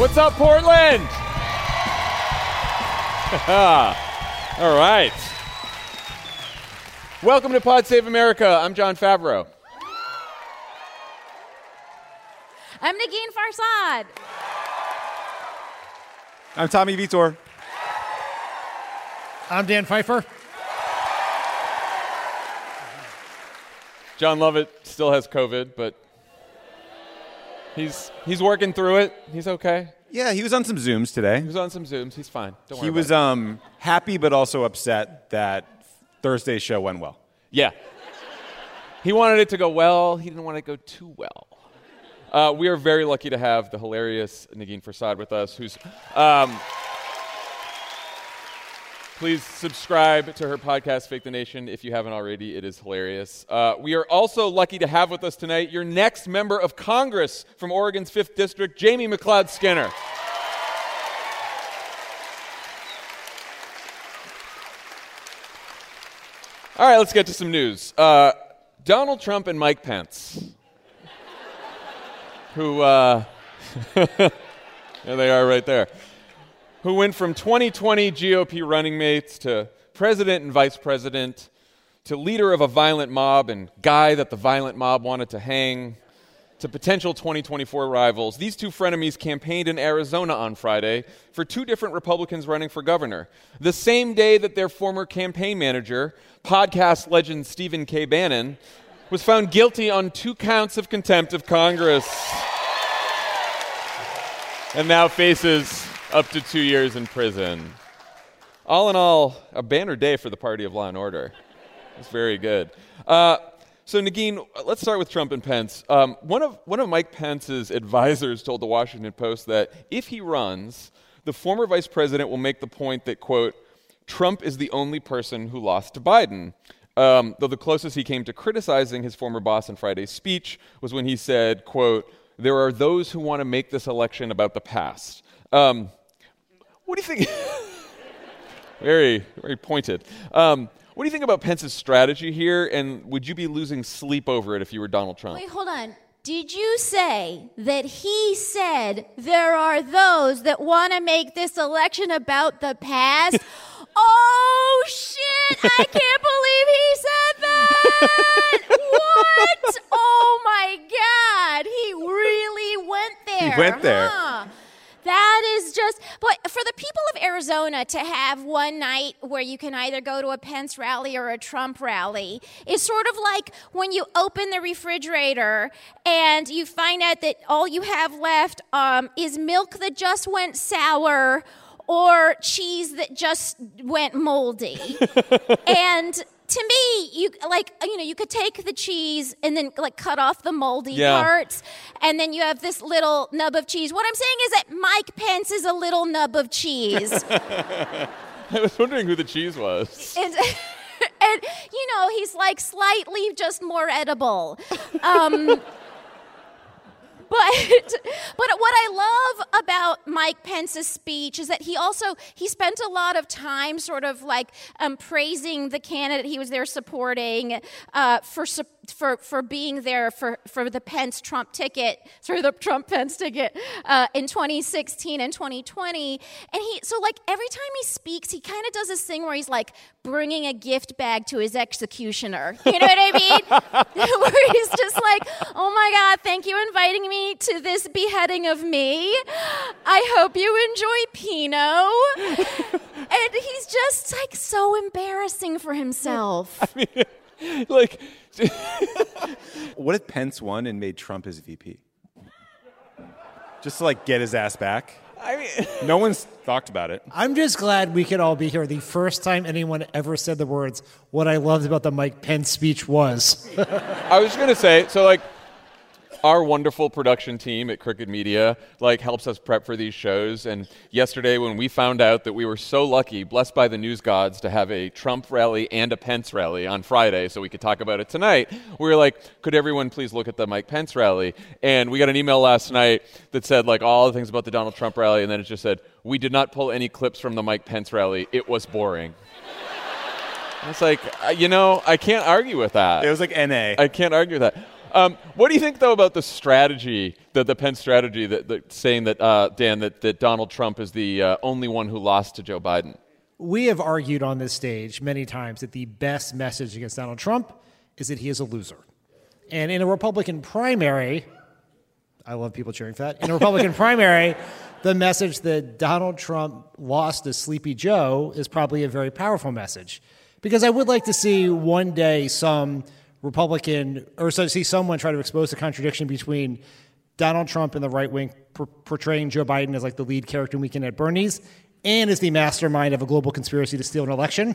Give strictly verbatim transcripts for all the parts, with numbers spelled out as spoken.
What's up, Portland? All right. Welcome to Pod Save America. I'm Jon Favreau. I'm Negin Farsad. I'm Tommy Vitor. I'm Dan Pfeiffer. John Lovett still has COVID, but he's he's working through it. He's okay. Yeah, he was on some Zooms today. He was on some Zooms. He's fine. Don't worry He was about um, happy but also upset that Thursday's show went well. it. Yeah. He wanted it to go well. He didn't want it to go too well. Uh, we are very lucky to have the hilarious Negin Farsad with us, who's... Um, please subscribe to her podcast, Fake the Nation, if you haven't already. It is hilarious. Uh, we are also lucky to have with us tonight your next member of Congress from Oregon's fifth District, Jamie McLeod Skinner. All right, let's get to some news. Uh, Donald Trump and Mike Pence, who, uh, there they are right there, who went from twenty twenty G O P running mates to president and vice president to leader of a violent mob and guy that the violent mob wanted to hang to potential twenty twenty-four rivals. These two frenemies campaigned in Arizona on Friday for two different Republicans running for governor, the same day that their former campaign manager, podcast legend Stephen K. Bannon, was found guilty on two counts of contempt of Congress and now faces up to two years in prison. All in all, a banner day for the party of law and order. It's very good. Uh, so, Negin, let's start with Trump and Pence. Um, one of one of Mike Pence's advisors told the Washington Post that if he runs, the former vice president will make the point that, quote, Trump is the only person who lost to Biden. Um, though the closest he came to criticizing his former boss in Friday's speech was when he said, quote, there are those who want to make this election about the past. Um, what do you think? very, very pointed. Um, what do you think about Pence's strategy here, and would you be losing sleep over it if you were Donald Trump? Wait, hold on. Did you say that he said there are those that want to make this election about the past? Oh, shit! I can't believe he said that! What? Oh, my God. He really went there. He went there. Huh? That is just, but for the people of Arizona to have one night where you can either go to a Pence rally or a Trump rally is sort of like when you open the refrigerator and you find out that all you have left um, is milk that just went sour or cheese that just went moldy. And to me, you like you know, you could take the cheese and then like cut off the moldy yeah. parts, and then you have this little nub of cheese. What I'm saying is that Mike Pence is a little nub of cheese. I was wondering who the cheese was. And, and you know, he's like slightly just more edible. Um, But but what I love about Mike Pence's speech is that he also, he spent a lot of time sort of like um, praising the candidate he was there supporting uh, for for for being there for, for the Pence-Trump ticket, sorry, the Trump-Pence ticket uh, in twenty sixteen and twenty twenty. And he, so like every time he speaks, he kind of does this thing where he's like bringing a gift bag to his executioner. You know what I mean? Where he's just like, oh my God, thank you for inviting me to this beheading of me. I hope you enjoy Pinot. And he's just like so embarrassing for himself. I mean, like... What if Pence won and made Trump his V P? Just to, like, get his ass back? I mean... No one's talked about it. I'm just glad we could all be here. The first time anyone ever said the words, what I loved about the Mike Pence speech was. I was going to say, so, like, our wonderful production team at Crooked Media, like, helps us prep for these shows. And yesterday when we found out that we were so lucky, blessed by the news gods, to have a Trump rally and a Pence rally on Friday so we could talk about it tonight, we were like, could everyone please look at the Mike Pence rally? And we got an email last night that said, like, all the things about the Donald Trump rally, and then it just said, we did not pull any clips from the Mike Pence rally. It was boring. I was like, you know, I can't argue with that. It was like N A. I can't argue with that. Um, what do you think, though, about the strategy, the, the Pence strategy, that, that saying that, uh, Dan, that, that Donald Trump is the uh, only one who lost to Joe Biden? We have argued on this stage many times that the best message against Donald Trump is that he is a loser. And in a Republican primary, I love people cheering for that. In a Republican primary, the message that Donald Trump lost to Sleepy Joe is probably a very powerful message. Because I would like to see one day some Republican, or so see someone try to expose the contradiction between Donald Trump and the right wing per- portraying Joe Biden as like the lead character in Weekend at Bernie's and as the mastermind of a global conspiracy to steal an election.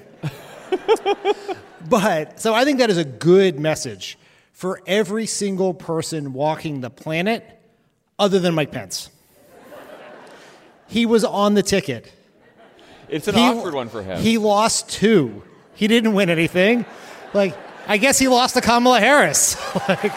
But, so I think that is a good message for every single person walking the planet other than Mike Pence. He was on the ticket. It's an he, awkward one for him. He lost two. He didn't win anything. Like, I guess he lost to Kamala Harris. like,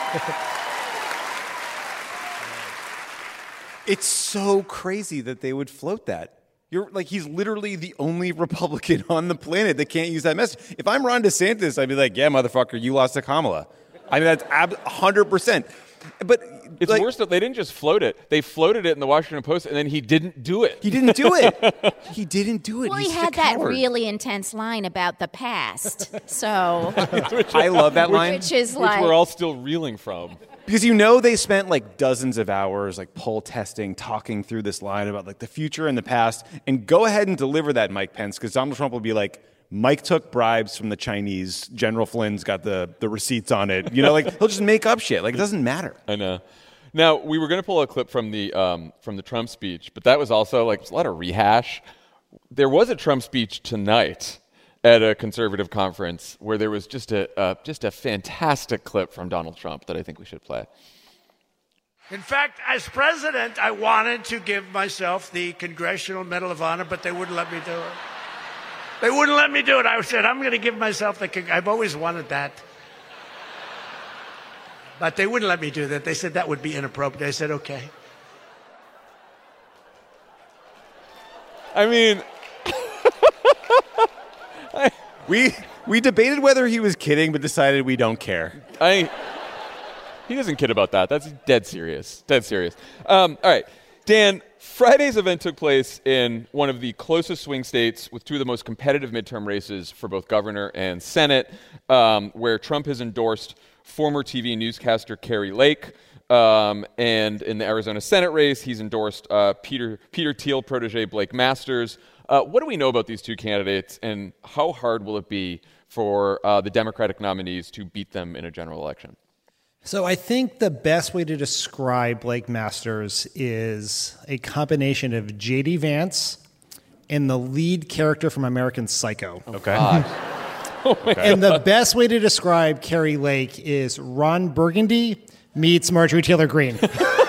It's so crazy that they would float that. You're like, he's literally the only Republican on the planet that can't use that message. If I'm Ron DeSantis, I'd be like, yeah, motherfucker, you lost to Kamala. I mean, that's ab- one hundred percent. But it's like, worse that they didn't just float it. They floated it in the Washington Post, and then he didn't do it. He didn't do it. He didn't do it. Well, He's he had a that coward. really intense line about the past. So, I love that line. which is Which like, we're all still reeling from. Because you know they spent like dozens of hours like poll testing, talking through this line about like the future and the past, and go ahead and deliver that, Mike Pence, because Donald Trump will be like, Mike took bribes from the Chinese, General Flynn's got the, the receipts on it. You know, like he'll just make up shit. Like it doesn't matter. I know. Now, we were going to pull a clip from the um, from the Trump speech, but that was also like a lot of rehash. There was a Trump speech tonight at a conservative conference where there was just a uh, just a fantastic clip from Donald Trump that I think we should play. In fact, as president, I wanted to give myself the Congressional Medal of Honor, but they wouldn't let me do it. They wouldn't let me do it. I said, I'm going to give myself the Cong- I've always wanted that. But they wouldn't let me do that. They said that would be inappropriate. I said, okay. I mean, We we debated whether he was kidding, but decided we don't care. I he doesn't kid about that. That's dead serious. Dead serious. Um, all right, Dan. Friday's event took place in one of the closest swing states with two of the most competitive midterm races for both governor and Senate, um, where Trump has endorsed former T V newscaster Kari Lake. Um, and in the Arizona Senate race, he's endorsed uh, Peter Peter Thiel protege Blake Masters. Uh, what do we know about these two candidates, and how hard will it be for uh, the Democratic nominees to beat them in a general election? So I think the best way to describe Blake Masters is a combination of J D Vance and the lead character from American Psycho. Okay. And the best way to describe Kari Lake is Ron Burgundy meets Marjorie Taylor Greene.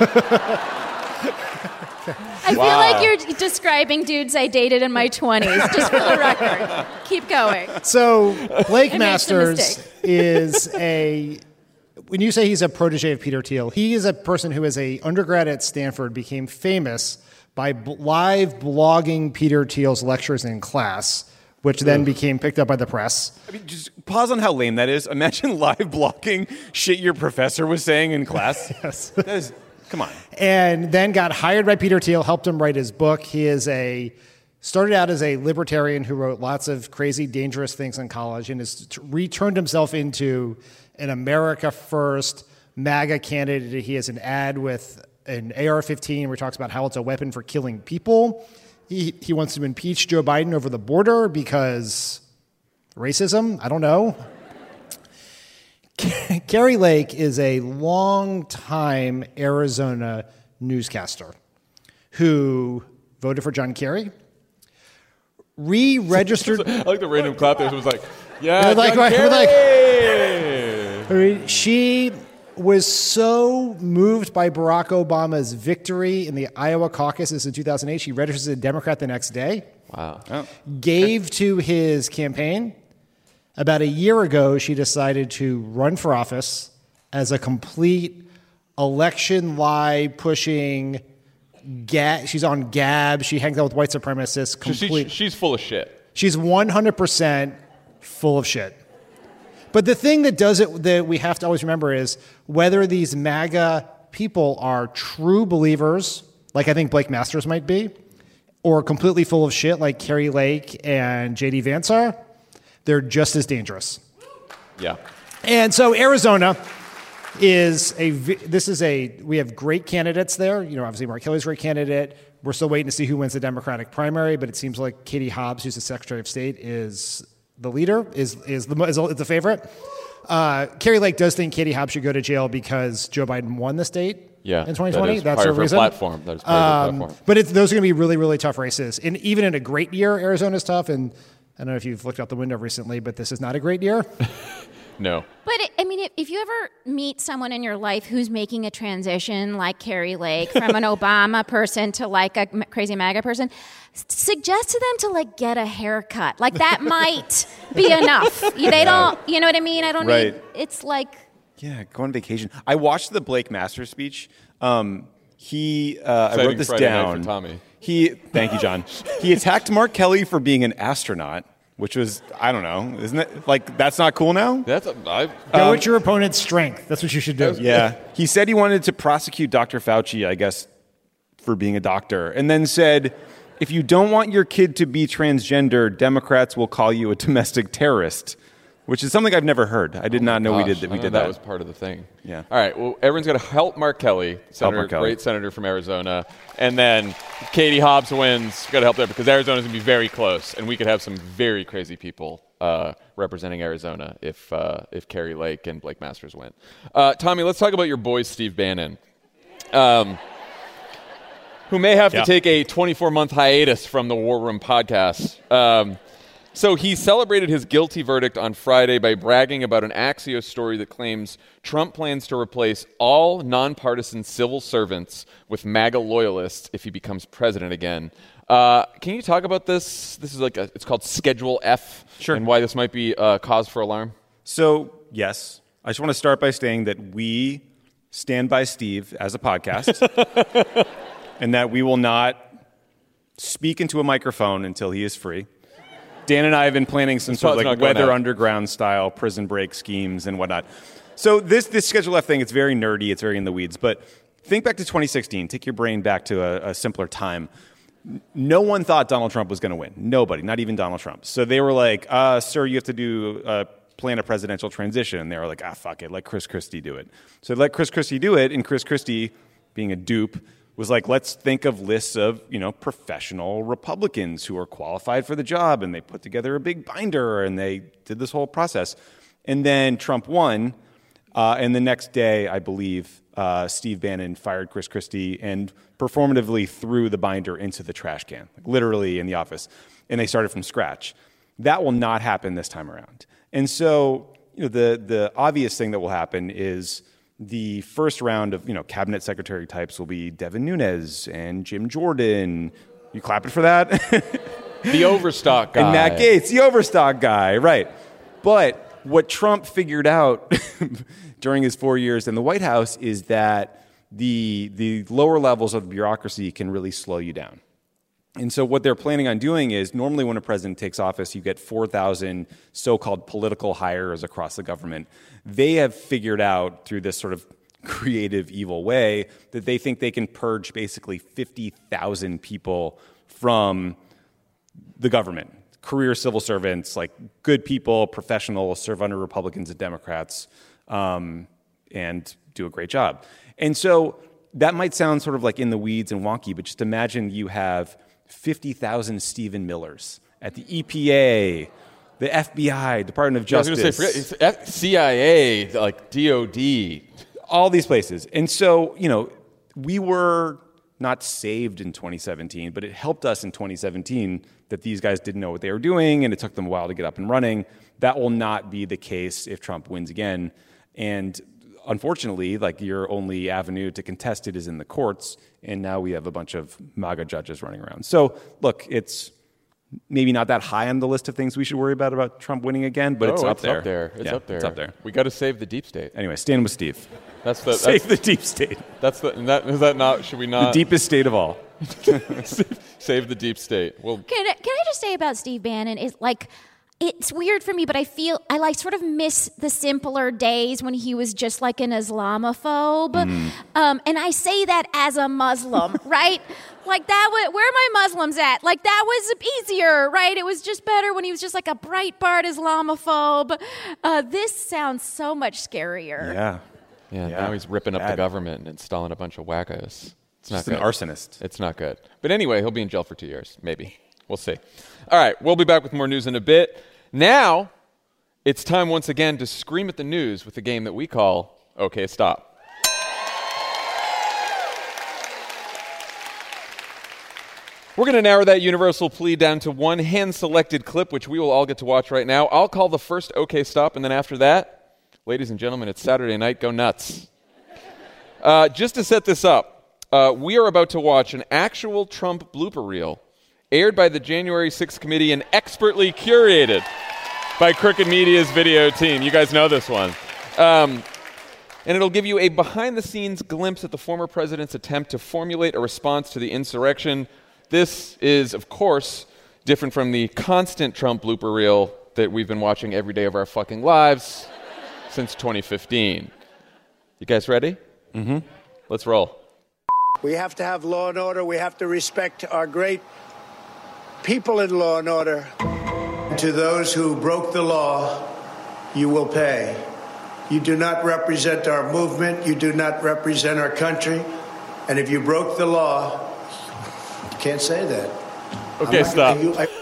I feel like you're describing dudes I dated in my twenties, just for the record. Keep going. So Blake I made some Masters mistake. is a, when you say he's a protege of Peter Thiel, he is a person who as a undergrad at Stanford became famous by b- live blogging Peter Thiel's lectures in class, which then became picked up by the press. I mean, just pause on how lame that is. Imagine live blocking shit your professor was saying in class. Yes. That is, come on. And then got hired by Peter Thiel, helped him write his book. He is a started out as a libertarian who wrote lots of crazy, dangerous things in college and has t- returned himself into an America First MAGA candidate. He has an ad with an A R fifteen where he talks about how it's a weapon for killing people. He, he wants to impeach Joe Biden over the border because racism? I don't know. Kari Lake is a long-time Arizona newscaster who voted for John Kerry, re-registered. I like the random clap there. It was like, yeah, We're like- John we're like- Kerry! She was so moved by Barack Obama's victory in the Iowa caucuses in two thousand eight, she registered as a Democrat the next day. Wow. Gave to his campaign. About a year ago, she decided to run for office as a complete election lie pushing. Ga- she's on Gab. She hangs out with white supremacists. So she, Complete. she's full of shit. She's one hundred percent full of shit. But the thing that does it that we have to always remember is whether these MAGA people are true believers, like I think Blake Masters might be, or completely full of shit like Carrie Lake and J D Vance are, they're just as dangerous. Yeah. And so Arizona is a, this is a, we have great candidates there. You know, obviously Mark Kelly's a great candidate. We're still waiting to see who wins the Democratic primary, but it seems like Katie Hobbs, who's the Secretary of State, is the leader, is is the, is the favorite. Uh, Carrie Lake does think Katie Hobbs should go to jail because Joe Biden won the state. Yeah, in twenty twenty, that that's part her of her reason. platform. That is part um, of her platform. But it's, those are going to be really, really tough races. And even in a great year, Arizona's tough. And I don't know if you've looked out the window recently, but this is not a great year. No. But, it, I mean, if, if you ever meet someone in your life who's making a transition like Carrie Lake from an Obama person to like a m- crazy MAGA person, s- suggest to them to like get a haircut. Like that might be enough. They don't, you know what I mean? I don't Right. need, it's like... Yeah, go on vacation. I watched the Blake Masters speech. Um, he, uh, I Exciting wrote this Friday night down. for Tommy. He, thank you, John. He attacked Mark Kelly for being an astronaut, which was, I don't know, isn't it? Like, that's not cool now? That's a, I, Go at your opponent's strength. That's what you should do. Yeah. He said he wanted to prosecute Doctor Fauci, I guess, for being a doctor, and then said, if you don't want your kid to be transgender, Democrats will call you a domestic terrorist, which is something I've never heard. I did not know we Gosh, did that. I We know did that. that. was part of the thing. Yeah. All right. Well, everyone's got to help Mark Kelly, senator, Mark Kelly. great senator from Arizona, and then Katie Hobbs wins. Got to help there because Arizona's gonna be very close, and we could have some very crazy people uh, representing Arizona if uh, if Carrie Lake and Blake Masters win. Uh, Tommy, let's talk about your boy Steve Bannon. Um, who may have Yeah. to take a twenty-four month hiatus from the War Room podcast. Um, so he celebrated his guilty verdict on Friday by bragging about an Axios story that claims Trump plans to replace all nonpartisan civil servants with MAGA loyalists if he becomes president again. Uh, can you talk about this? This is like a, it's called Schedule F, Sure. and why this might be a cause for alarm. So, yes, I just want to start by saying that we stand by Steve as a podcast and that we will not speak into a microphone until he is free. Dan and I have been planning some This sort of pod's like not going Weather out. Underground style prison break schemes and whatnot. So this this Schedule F thing, it's very nerdy, it's very in the weeds. But think back to twenty sixteen. Take your brain back to a, a simpler time. No one thought Donald Trump was going to win. Nobody, not even Donald Trump. So they were like, uh, sir, you have to do uh, plan a presidential transition. And they were like, ah, fuck it, let Chris Christie do it. So they let Chris Christie do it, and Chris Christie, being a dupe, was like, let's think of lists of, you know, professional Republicans who are qualified for the job, and they put together a big binder, and they did this whole process. And then Trump won, uh, and the next day, I believe, uh, Steve Bannon fired Chris Christie and performatively threw the binder into the trash can, like literally in the office, and they started from scratch. That will not happen this time around. And so, you know, the the obvious thing that will happen is the first round of, you know, cabinet secretary types will be Devin Nunes and Jim Jordan. You clapping for that? The Overstock guy. And Matt Gaetz, the Overstock guy, right. But what Trump figured out during his four years in the White House is that the the lower levels of the bureaucracy can really slow you down. And so what they're planning on doing is, normally when a president takes office, you get four thousand so-called political hires across the government. They have figured out through this sort of creative, evil way that they think they can purge basically fifty thousand people from the government. Career civil servants, like good people, professionals, serve under Republicans and Democrats, um, and do a great job. And so that might sound sort of like in the weeds and wonky, but just imagine you have fifty thousand Stephen Millers at the E P A, the F B I, Department of Yeah, I was Justice. going to say, forget, it's F- C I A, like D O D. All these places. And so, you know, we were not saved in twenty seventeen, but it helped us in twenty seventeen that these guys didn't know what they were doing, and it took them a while to get up and running. That will not be the case if Trump wins again. And unfortunately, like, your only avenue to contest it is in the courts, and now we have a bunch of MAGA judges running around. So, look, it's maybe not that high on the list of things we should worry about about Trump winning again, but oh, it's, up, it's there. up there. It's Yeah, up there. It's up there. We got to save the deep state. Anyway, stand with Steve. That's the Save that's, the deep state. that's the and that is that not should we The not deepest state of all. save the deep state? Well, Can I, can I just say about Steve Bannon is like, it's weird for me, but I feel I like sort of miss the simpler days when he was just like an Islamophobe. Mm. Um, and I say that as a Muslim, right? Like that was, where are my Muslims at? Like that was easier, right? It was just better when he was just like a Breitbart Islamophobe. Uh, this sounds so much scarier. Yeah. Yeah, yeah. Now he's ripping up Bad. the government and installing a bunch of wackos. It's not Just good. an arsonist. It's not good. But anyway, he'll be in jail for two years, maybe. We'll see. All right, we'll be back with more news in a bit. Now, it's time once again to scream at the news with a game that we call OK Stop. We're going to narrow that universal plea down to one hand-selected clip, which we will all get to watch right now. I'll call the first OK Stop, and then after that, ladies and gentlemen, it's Saturday night. Go nuts. Uh, just to set this up, uh, we are about to watch an actual Trump blooper reel aired by the January sixth committee and expertly curated by Crooked Media's video team. You guys know this one. Um, and it'll give you a behind-the-scenes glimpse at the former president's attempt to formulate a response to the insurrection. This is, of course, different from the constant Trump blooper reel that we've been watching every day of our fucking lives since twenty fifteen. You guys ready? Mm-hmm. Let's roll. We have to have law and order. We have to respect our great people in law and order. To those who broke the law, you will pay. You do not represent our movement. You do not represent our country. And if you broke the law, you can't say that. Okay, stop. You, I,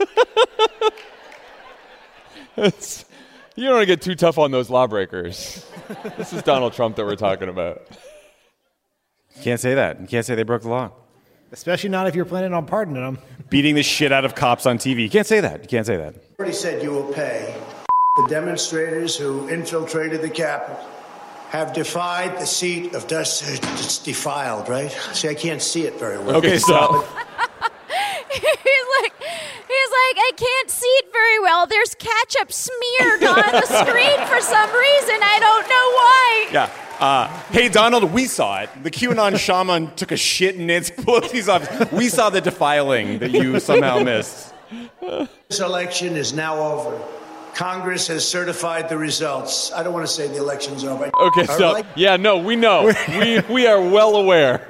you don't want to get too tough on those lawbreakers. This is Donald Trump that we're talking about. You can't say that. You can't say they broke the law. Especially not if you're planning on pardoning them. Beating the shit out of cops on T V. You can't say that. You can't say that. already said you will pay. The demonstrators who infiltrated the Capitol have defied the seat of justice. It's defiled, right? See, I can't see it very well. Okay, stop. he's like, he's like, I can't see it very well. There's ketchup smeared on the screen for some reason. I don't know why. Yeah. Uh, hey, Donald, we saw it. The QAnon shaman took a shit in Nancy Pelosi's office. We saw the defiling that you somehow missed. This election is now over. Congress has certified the results. I don't want to say the election's over. Okay, All so right? yeah, no, we know. we we are well aware.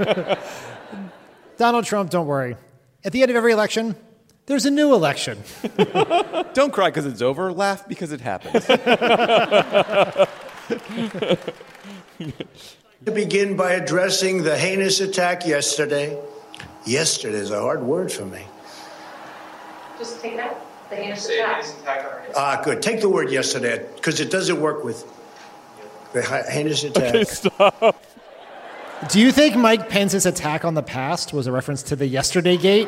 Donald Trump, don't worry. At the end of every election, there's a new election. Don't cry because it's over. Laugh because it happens. To begin by addressing the heinous attack yesterday. Yesterday is a hard word for me. Just take it out. The heinous attack. Ah, good. Take the word yesterday, because it doesn't work with the hi- heinous attack. Okay, stop. Do you think Mike Pence's attack on the past was a reference to the Yesterday Gate?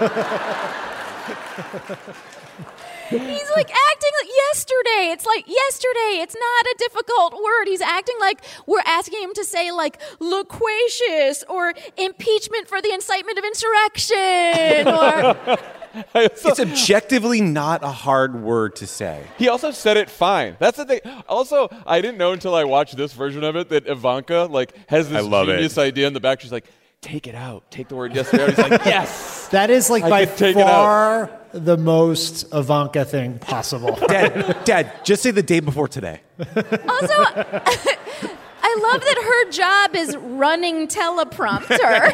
He's like acting like yesterday. It's like yesterday. It's not a difficult word. He's acting like we're asking him to say like loquacious or impeachment for the incitement of insurrection or It's objectively not a hard word to say. He also said it fine. That's the thing. Also, I didn't know until I watched this version of it that Ivanka like has this I love it. genius idea in the back. She's like, take it out. Take the word yesterday out. He's like, yes. That is like I by could take it out. far the most Ivanka thing possible. Dad, Dad, just say the day before today. also. I love that her job is running teleprompter.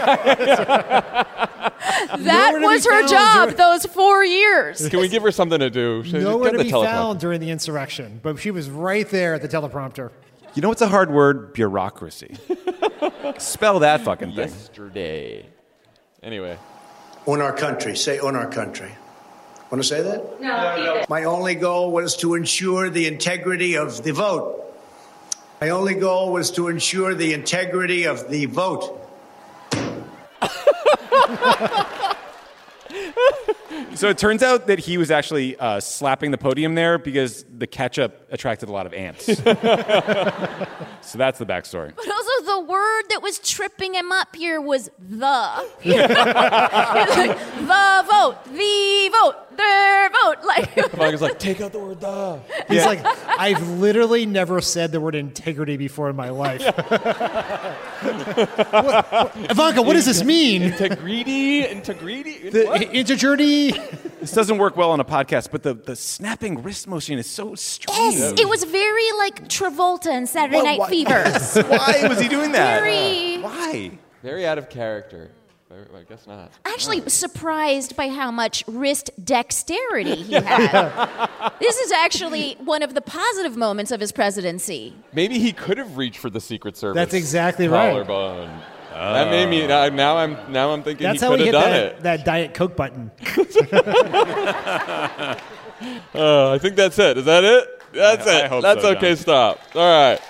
that Nowhere to was be her found job during- those four years. Can we give her something to do? She- Nowhere get to the be teleprompter. found during the insurrection, but she was right there at the teleprompter. You know what's a hard word? Bureaucracy. Spell that fucking thing. Yesterday. Anyway. On our country. Say on our country. Want to say that? No, keep it. My only goal was to ensure the integrity of the vote. My only goal was to ensure the integrity of the vote. So it turns out that he was actually uh, slapping the podium there because the ketchup attracted a lot of ants. So that's the backstory. But also, the word that was tripping him up here was the. The vote, the vote, their vote. Like Ivanka's like, take out the word the. He's like, I've literally never said the word integrity before in my life. what, what, Ivanka, what does this mean? Integrity, integrity. The what? integrity. This doesn't work well on a podcast, but the, the snapping wrist motion is so strange. yes, it was very like Travolta in Saturday What- Night why- Fever. Why was he doing that? Very. Why? Very out of character. I guess not. Actually, surprised by how much wrist dexterity he had. This is actually one of the positive moments of his presidency. Maybe he could have reached for the Secret Service. That's exactly right. Collarbone. That made me. Now, now I'm. Now I'm thinking That's he how could we have hit done that, it. that Diet Coke button. Uh, I think that's it. Is that it? That's I it. hope That's so, okay. John. Stop. All right.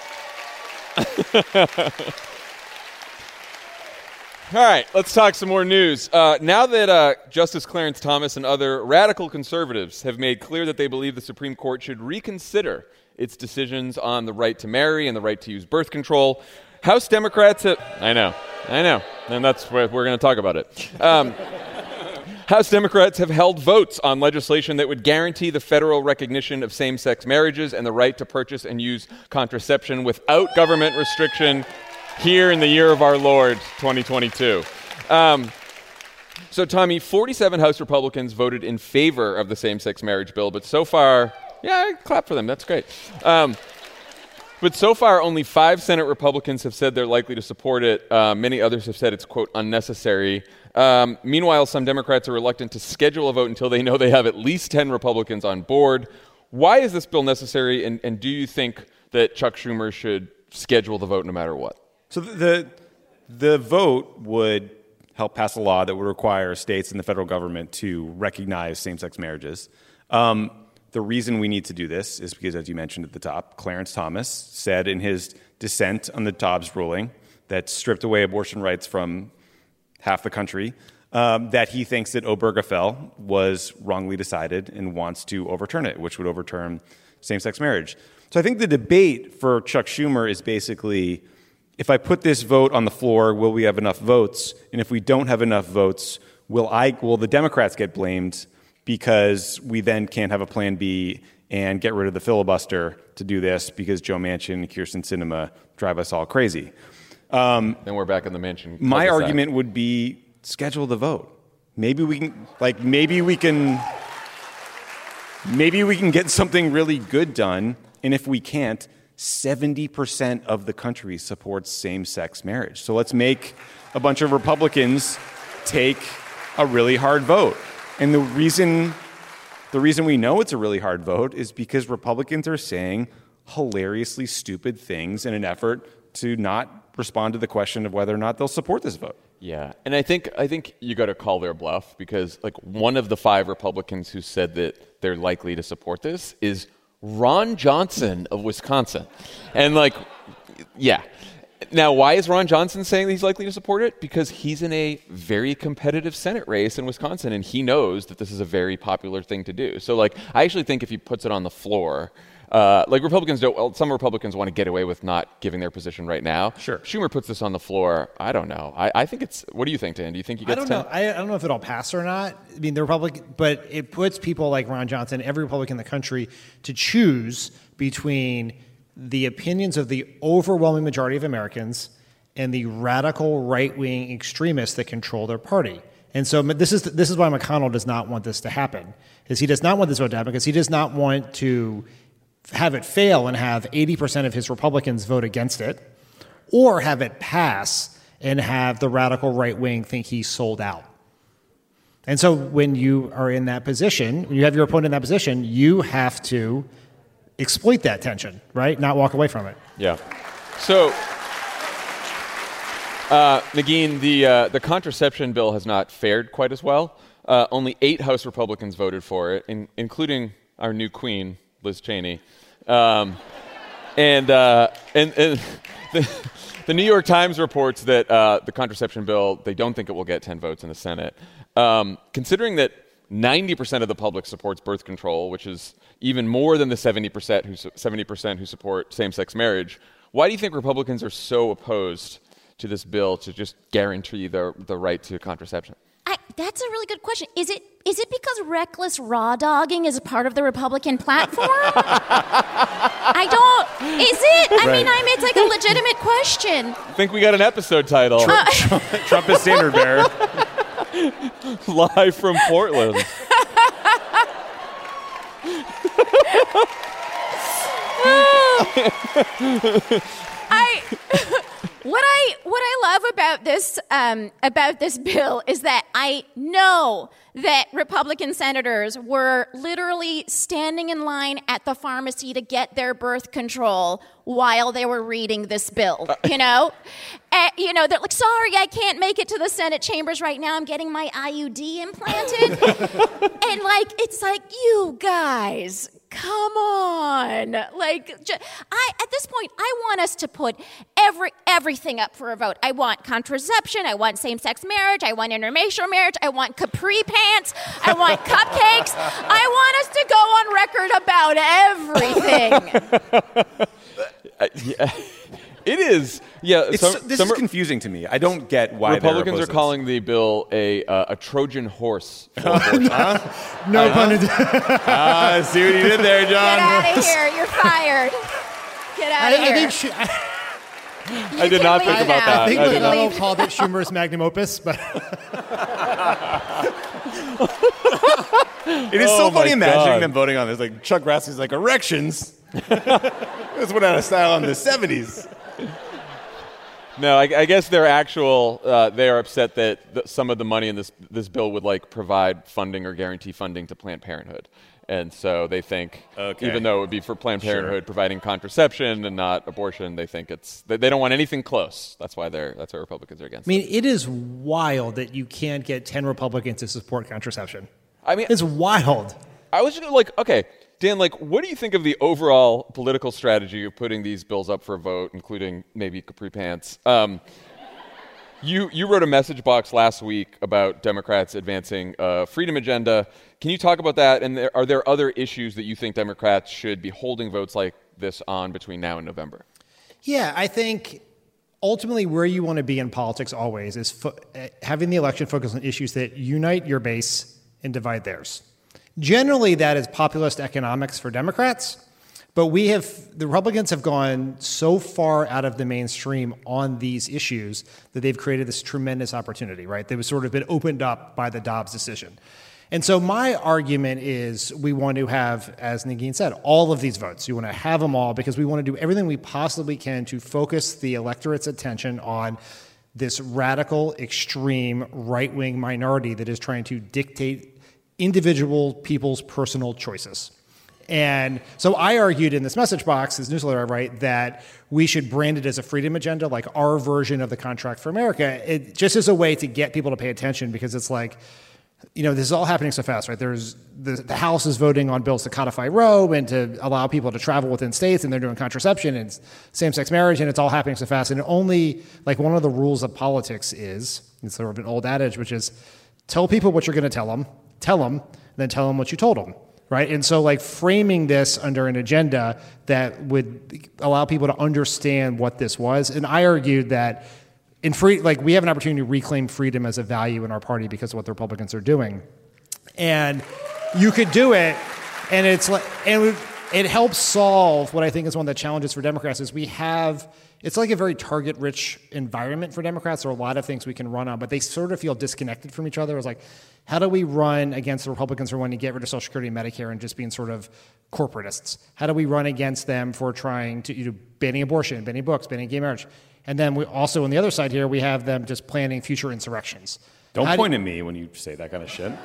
All right, let's talk some more news. Uh, now that uh, Justice Clarence Thomas and other radical conservatives have made clear that they believe the Supreme Court should reconsider its decisions on the right to marry and the right to use birth control, House Democrats have... I know, I know, and that's where we're going to talk about it. Um, House Democrats have held votes on legislation that would guarantee the federal recognition of same-sex marriages and the right to purchase and use contraception without government restriction here in the year of our Lord, twenty twenty-two. Um, so, Tommy, forty-seven House Republicans voted in favor of the same-sex marriage bill, but so far, yeah, clap for them. That's great. Um, but so far, only five Senate Republicans have said they're likely to support it. Uh, many others have said it's, quote, unnecessary. Um, meanwhile, some Democrats are reluctant to schedule a vote until they know they have at least ten Republicans on board. Why is this bill necessary, and, and do you think that Chuck Schumer should schedule the vote no matter what? So the the vote would help pass a law that would require states and the federal government to recognize same-sex marriages. Um, the reason we need to do this is because, as you mentioned at the top, Clarence Thomas said in his dissent on the Dobbs ruling that stripped away abortion rights from half the country, um, that he thinks that Obergefell was wrongly decided and wants to overturn it, which would overturn same-sex marriage. So I think the debate for Chuck Schumer is basically, if I put this vote on the floor, will we have enough votes? And if we don't have enough votes, will I? Will the Democrats get blamed because we then can't have a plan B and get rid of the filibuster to do this because Joe Manchin and Kyrsten Sinema drive us all crazy? Then we're back in the Manchin. My cul-de-sac. argument would be schedule the vote. Maybe we can, like, maybe we can, maybe we can get something really good done. And if we can't, seventy percent of the country supports same-sex marriage. So let's make a bunch of Republicans take a really hard vote. And the reason the reason we know it's a really hard vote is because Republicans are saying hilariously stupid things in an effort to not respond to the question of whether or not they'll support this vote. Yeah, and I think I think you got to call their bluff because like one of the five Republicans who said that they're likely to support this is Ron Johnson of Wisconsin. And like, yeah. Now, why is Ron Johnson saying that he's likely to support it? Because he's in a very competitive Senate race in Wisconsin, and he knows that this is a very popular thing to do. So, like, I actually think if he puts it on the floor, uh, like Republicans don't, well, some Republicans want to get away with not giving their position right now. Sure. Schumer puts this on the floor. I don't know. I, I think it's, what do you think, Dan? Do you think he I gets don't ten? know. I, I don't know if it'll pass or not. I mean, the Republican, but it puts people like Ron Johnson, every Republican in the country, to choose between the opinions of the overwhelming majority of Americans and the radical right-wing extremists that control their party. And so this is this is why McConnell does not want this to happen, is he does not want this vote to happen because he does not want to have it fail and have eighty percent of his Republicans vote against it, or have it pass and have the radical right wing think he's sold out. And so when you are in that position, when you have your opponent in that position, you have to exploit that tension, right? Not walk away from it. Yeah. So, uh, Negin, the uh, the contraception bill has not fared quite as well. Uh, only eight House Republicans voted for it, in, including our new queen, Liz Cheney. Um, and uh, and, and the, the New York Times reports that uh, the contraception bill, they don't think it will get ten votes in the Senate. Um, considering that ninety percent of the public supports birth control, which is even more than the seventy percent who seventy percent who support same-sex marriage, Why do you think Republicans are so opposed to this bill to just guarantee the the right to contraception? I, that's a really good question. Is it is it because reckless raw dogging is a part of the Republican platform? I don't. Is it? I Right. mean, I mean, it's like a legitimate question. I think we got an episode title. Trump, Trump is standard bearer. Live from Portland. I what I what I love about this um, about this bill is that I know that Republican senators were literally standing in line at the pharmacy to get their birth control while they were reading this bill. You know, uh, you know they're like, sorry, I can't make it to the Senate chambers right now. I'm getting my I U D implanted, and like it's like you guys. Come on. Like, j- I, at this point, I want us to put every everything up for a vote. I want contraception. I want same-sex marriage. I want interracial marriage. I want capri pants. I want cupcakes. I want us to go on record about everything. Uh, yeah. It is. Yeah. It's, some, this some is confusing to me. I don't get why Republicans they're are opposed calling the bill a uh, a Trojan horse. For abortion. No pun intended. Ah, see what you did there, Get John. out of here. You're fired. Get out I, of I here. think Sh- I, You I did can not leave think about now. that. I think I did McConnell not. called it Schumer's magnum opus, but It is Oh so funny my imagining God. them voting on this. Like Chuck Grassley's like erections. This went out of style in the seventies. No, I, I guess they're actual. Uh, they are upset that th- some of the money in this this bill would like provide funding or guarantee funding to Planned Parenthood, and so they think, Okay. even though it would be for Planned Sure. Parenthood providing contraception and not abortion, they think it's they, they don't want anything close. That's why they're that's why Republicans are against. I mean, it is wild that you can't get ten Republicans to support contraception. I mean, It's wild. I was just like, okay, Dan, like, what do you think of the overall political strategy of putting these bills up for a vote, including maybe capri pants? Um, you you wrote a message box last week about Democrats advancing a freedom agenda. Can you talk about that? And there, are there other issues that you think Democrats should be holding votes like this on between now and November? Yeah, I think ultimately where you want to be in politics always is fo- uh, having the election focus on issues that unite your base and divide theirs. Generally, that is populist economics for Democrats, but we have the Republicans have gone so far out of the mainstream on these issues that they've created this tremendous opportunity, right? They've sort of been opened up by the Dobbs decision. And so my argument is we want to have, as Negin said, all of these votes. You want to have them all because we want to do everything we possibly can to focus the electorate's attention on this radical, extreme, right-wing minority that is trying to dictate individual people's personal choices. And so I argued in this message box, this newsletter I write, that we should brand it as a freedom agenda, like our version of the Contract for America, it, just as a way to get people to pay attention because it's like, you know, this is all happening so fast, right? There's the, the House is voting on bills to codify Roe and to allow people to travel within states, and they're doing contraception and same-sex marriage, and it's all happening so fast. And only, like, one of the rules of politics is, it's sort of an old adage, which is tell people what you're going to tell them, tell them, and then tell them what you told them, right? And so, like, framing this under an agenda that would allow people to understand what this was. And I argued that in free, like, we have an opportunity to reclaim freedom as a value in our party because of what the Republicans are doing. And you could do it, and it's like, and it helps solve what I think is one of the challenges for Democrats is we have, it's like a very target-rich environment for Democrats. There are a lot of things we can run on, but they sort of feel disconnected from each other. It's like, how do we run against the Republicans who are wanting to get rid of Social Security and Medicare and just being sort of corporatists? How do we run against them for trying to, you know, banning abortion, banning books, banning gay marriage? And then we also, on the other side here, we have them just planning future insurrections. Don't How point do, at me when you say that kind of shit.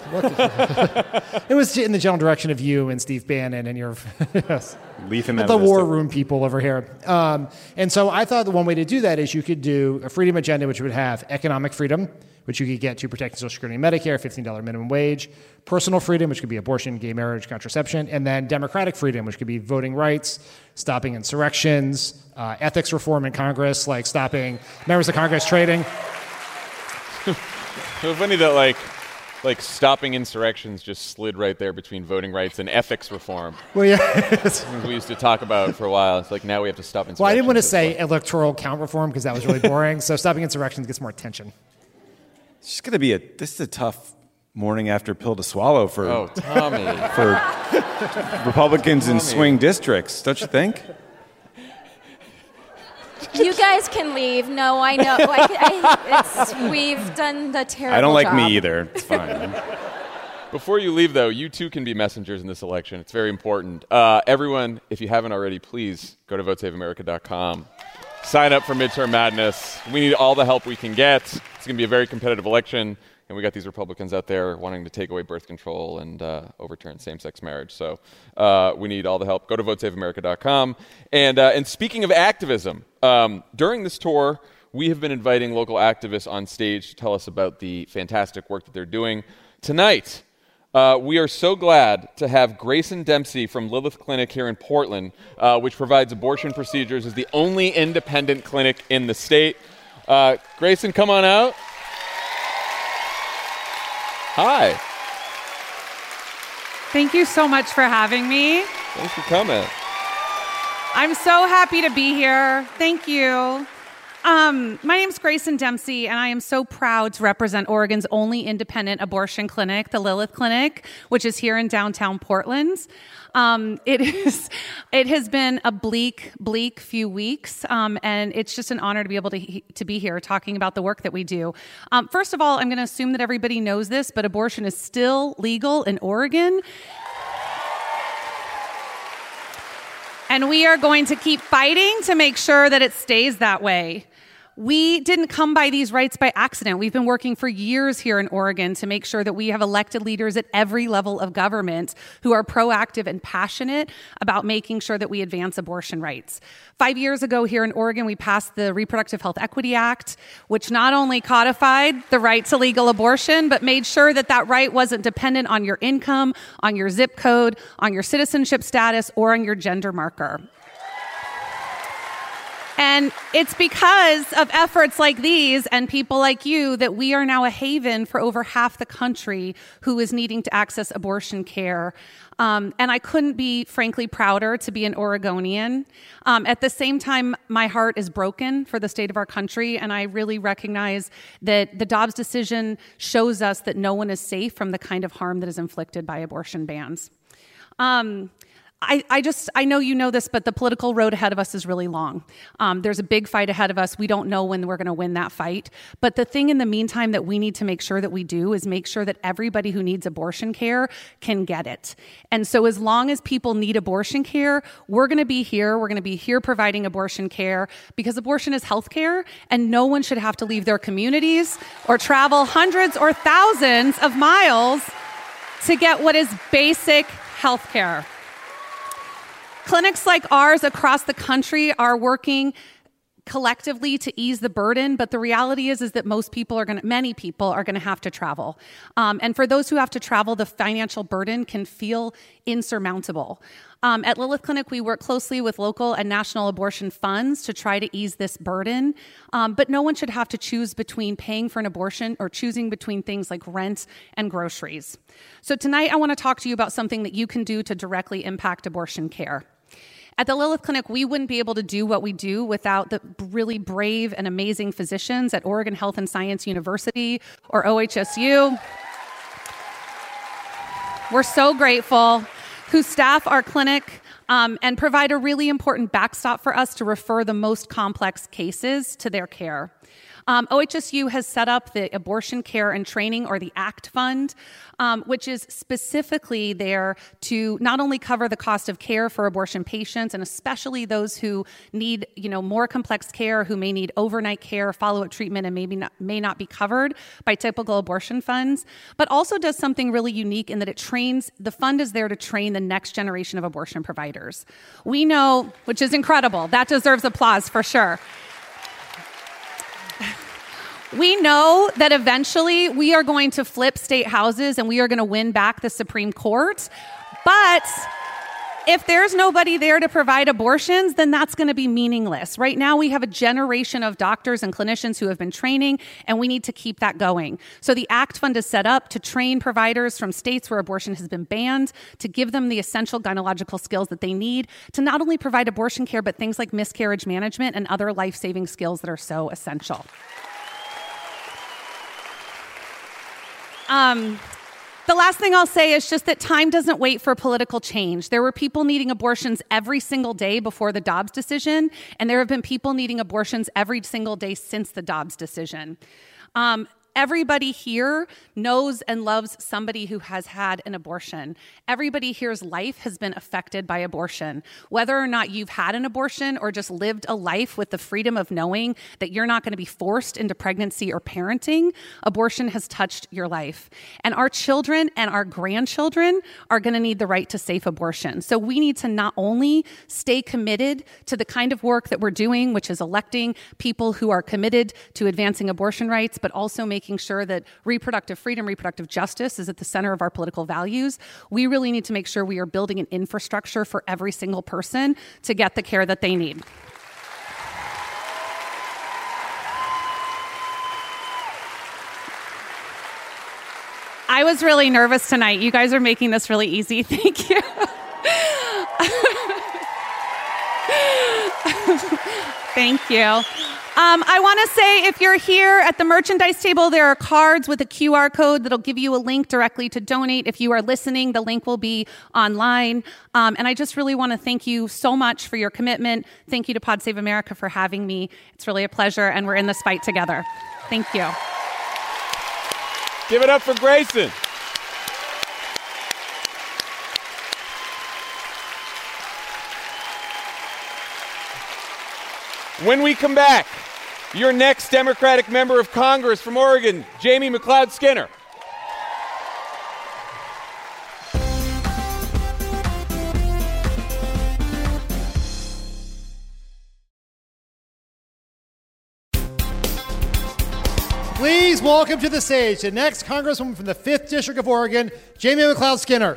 It was in the general direction of you and Steve Bannon and your yes, Leave him out the of this, war too. room people over here. Um, and so I thought the one way to do that is you could do a freedom agenda, which would have economic freedom, which you could get to protect Social Security and Medicare, fifteen dollars minimum wage, personal freedom, which could be abortion, gay marriage, contraception, and then democratic freedom, which could be voting rights, stopping insurrections, uh, ethics reform in Congress, like stopping members of Congress trading. It was funny that, like, like stopping insurrections just slid right there between voting rights and ethics reform. Well, yeah. We used to talk about it for a while. It's like now we have to stop insurrections. Well, I didn't want to as say well. electoral count reform because that was really boring. So stopping insurrections gets more attention. It's just going to be a, this is a tough morning after pill to swallow for, Oh, Tommy. for Republicans in swing districts, don't you think? You guys can leave. No, I know. I, I, it's, we've done the terrible I don't like job. me either. It's fine. Before you leave, though, you too can be messengers in this election. It's very important. Uh, everyone, if you haven't already, please go to vote save america dot com. Sign up for Midterm Madness. We need all the help we can get. It's going to be a very competitive election, and we got these Republicans out there wanting to take away birth control and uh, overturn same-sex marriage. So uh, we need all the help. Go to vote save america dot com. And, uh, and speaking of activism, um, during this tour, we have been inviting local activists on stage to tell us about the fantastic work that they're doing. Tonight, Uh, we are so glad to have Grayson Dempsey from Lilith Clinic here in Portland, uh, which provides abortion procedures as the only independent clinic in the state. Uh, Grayson, come on out. Hi. Thank you so much for having me. Thanks for coming. I'm so happy to be here. Thank you. Um, my name is Grayson Dempsey, and I am so proud to represent Oregon's only independent abortion clinic, the Lilith Clinic, which is here in downtown Portland. Um, it is, it has been a bleak, bleak few weeks, um, and it's just an honor to be able to he- to be here talking about the work that we do. Um, first of all, I'm going to assume that everybody knows this, but abortion is still legal in Oregon. And we are going to keep fighting to make sure that it stays that way. We didn't come by these rights by accident. We've been working for years here in Oregon to make sure that we have elected leaders at every level of government who are proactive and passionate about making sure that we advance abortion rights. Five years ago here in Oregon, we passed the Reproductive Health Equity Act, which not only codified the right to legal abortion, but made sure that that right wasn't dependent on your income, on your zip code, on your citizenship status, or on your gender marker. And it's because of efforts like these and people like you that we are now a haven for over half the country who is needing to access abortion care. Um, and I couldn't be, frankly, prouder to be an Oregonian. Um, at the same time, my heart is broken for the state of our country, and I really recognize that the Dobbs decision shows us that no one is safe from the kind of harm that is inflicted by abortion bans. Um, I, I just, I know you know this, but the political road ahead of us is really long. Um, there's a big fight ahead of us. We don't know when we're going to win that fight. But the thing in the meantime that we need to make sure that we do is make sure that everybody who needs abortion care can get it. And so as long as people need abortion care, we're going to be here. We're going to be here providing abortion care because abortion is health care, and no one should have to leave their communities or travel hundreds or thousands of miles to get what is basic health care. Clinics like ours across the country are working collectively to ease the burden, but the reality is is that most people are going to, many people are going to have to travel. Um, and for those who have to travel, the financial burden can feel insurmountable. Um, at Lilith Clinic, we work closely with local and national abortion funds to try to ease this burden. Um, but no one should have to choose between paying for an abortion or choosing between things like rent and groceries. So tonight, I want to talk to you about something that you can do to directly impact abortion care. At the Lilith Clinic, we wouldn't be able to do what we do without the really brave and amazing physicians at Oregon Health and Science University, or O H S U. We're so grateful, who staff our clinic um, and provide a really important backstop for us to refer the most complex cases to their care. Um, O H S U has set up the Abortion Care and Training, or the ACT Fund, um, which is specifically there to not only cover the cost of care for abortion patients, and especially those who need, you know, more complex care, who may need overnight care, follow-up treatment, and maybe not, may not be covered by typical abortion funds, but also does something really unique in that it trains, the fund is there to train the next generation of abortion providers. We know, which is incredible, that deserves applause for sure. We know that eventually we are going to flip state houses and we are going to win back the Supreme Court, but if there's nobody there to provide abortions, then that's going to be meaningless. Right now, we have a generation of doctors and clinicians who have been training, and we need to keep that going. So the ACT Fund is set up to train providers from states where abortion has been banned, to give them the essential gynecological skills that they need to not only provide abortion care, but things like miscarriage management and other life-saving skills that are so essential. Um... The last thing I'll say is just that time doesn't wait for political change. There were people needing abortions every single day before the Dobbs decision, and there have been people needing abortions every single day since the Dobbs decision. Um, Everybody here knows and loves somebody who has had an abortion. Everybody here's life has been affected by abortion. Whether or not you've had an abortion or just lived a life with the freedom of knowing that you're not going to be forced into pregnancy or parenting, abortion has touched your life. And our children and our grandchildren are going to need the right to safe abortion. So we need to not only stay committed to the kind of work that we're doing, which is electing people who are committed to advancing abortion rights, but also making making sure that reproductive freedom, reproductive justice is at the center of our political values. We really need to make sure we are building an infrastructure for every single person to get the care that they need. I was really nervous tonight. You guys are making this really easy. Thank you. Thank you. Um, I want to say if you're here at the merchandise table, there are cards with a Q R code that'll give you a link directly to donate. If you are listening, the link will be online. Um, and I just really want to thank you so much for your commitment. Thank you to Pod Save America for having me. It's really a pleasure, and we're in this fight together. Thank you. Give it up for Grayson. When we come back, your next Democratic member of Congress from Oregon, Jamie McLeod Skinner. Please welcome to the stage the next Congresswoman from the fifth District of Oregon, Jamie McLeod Skinner.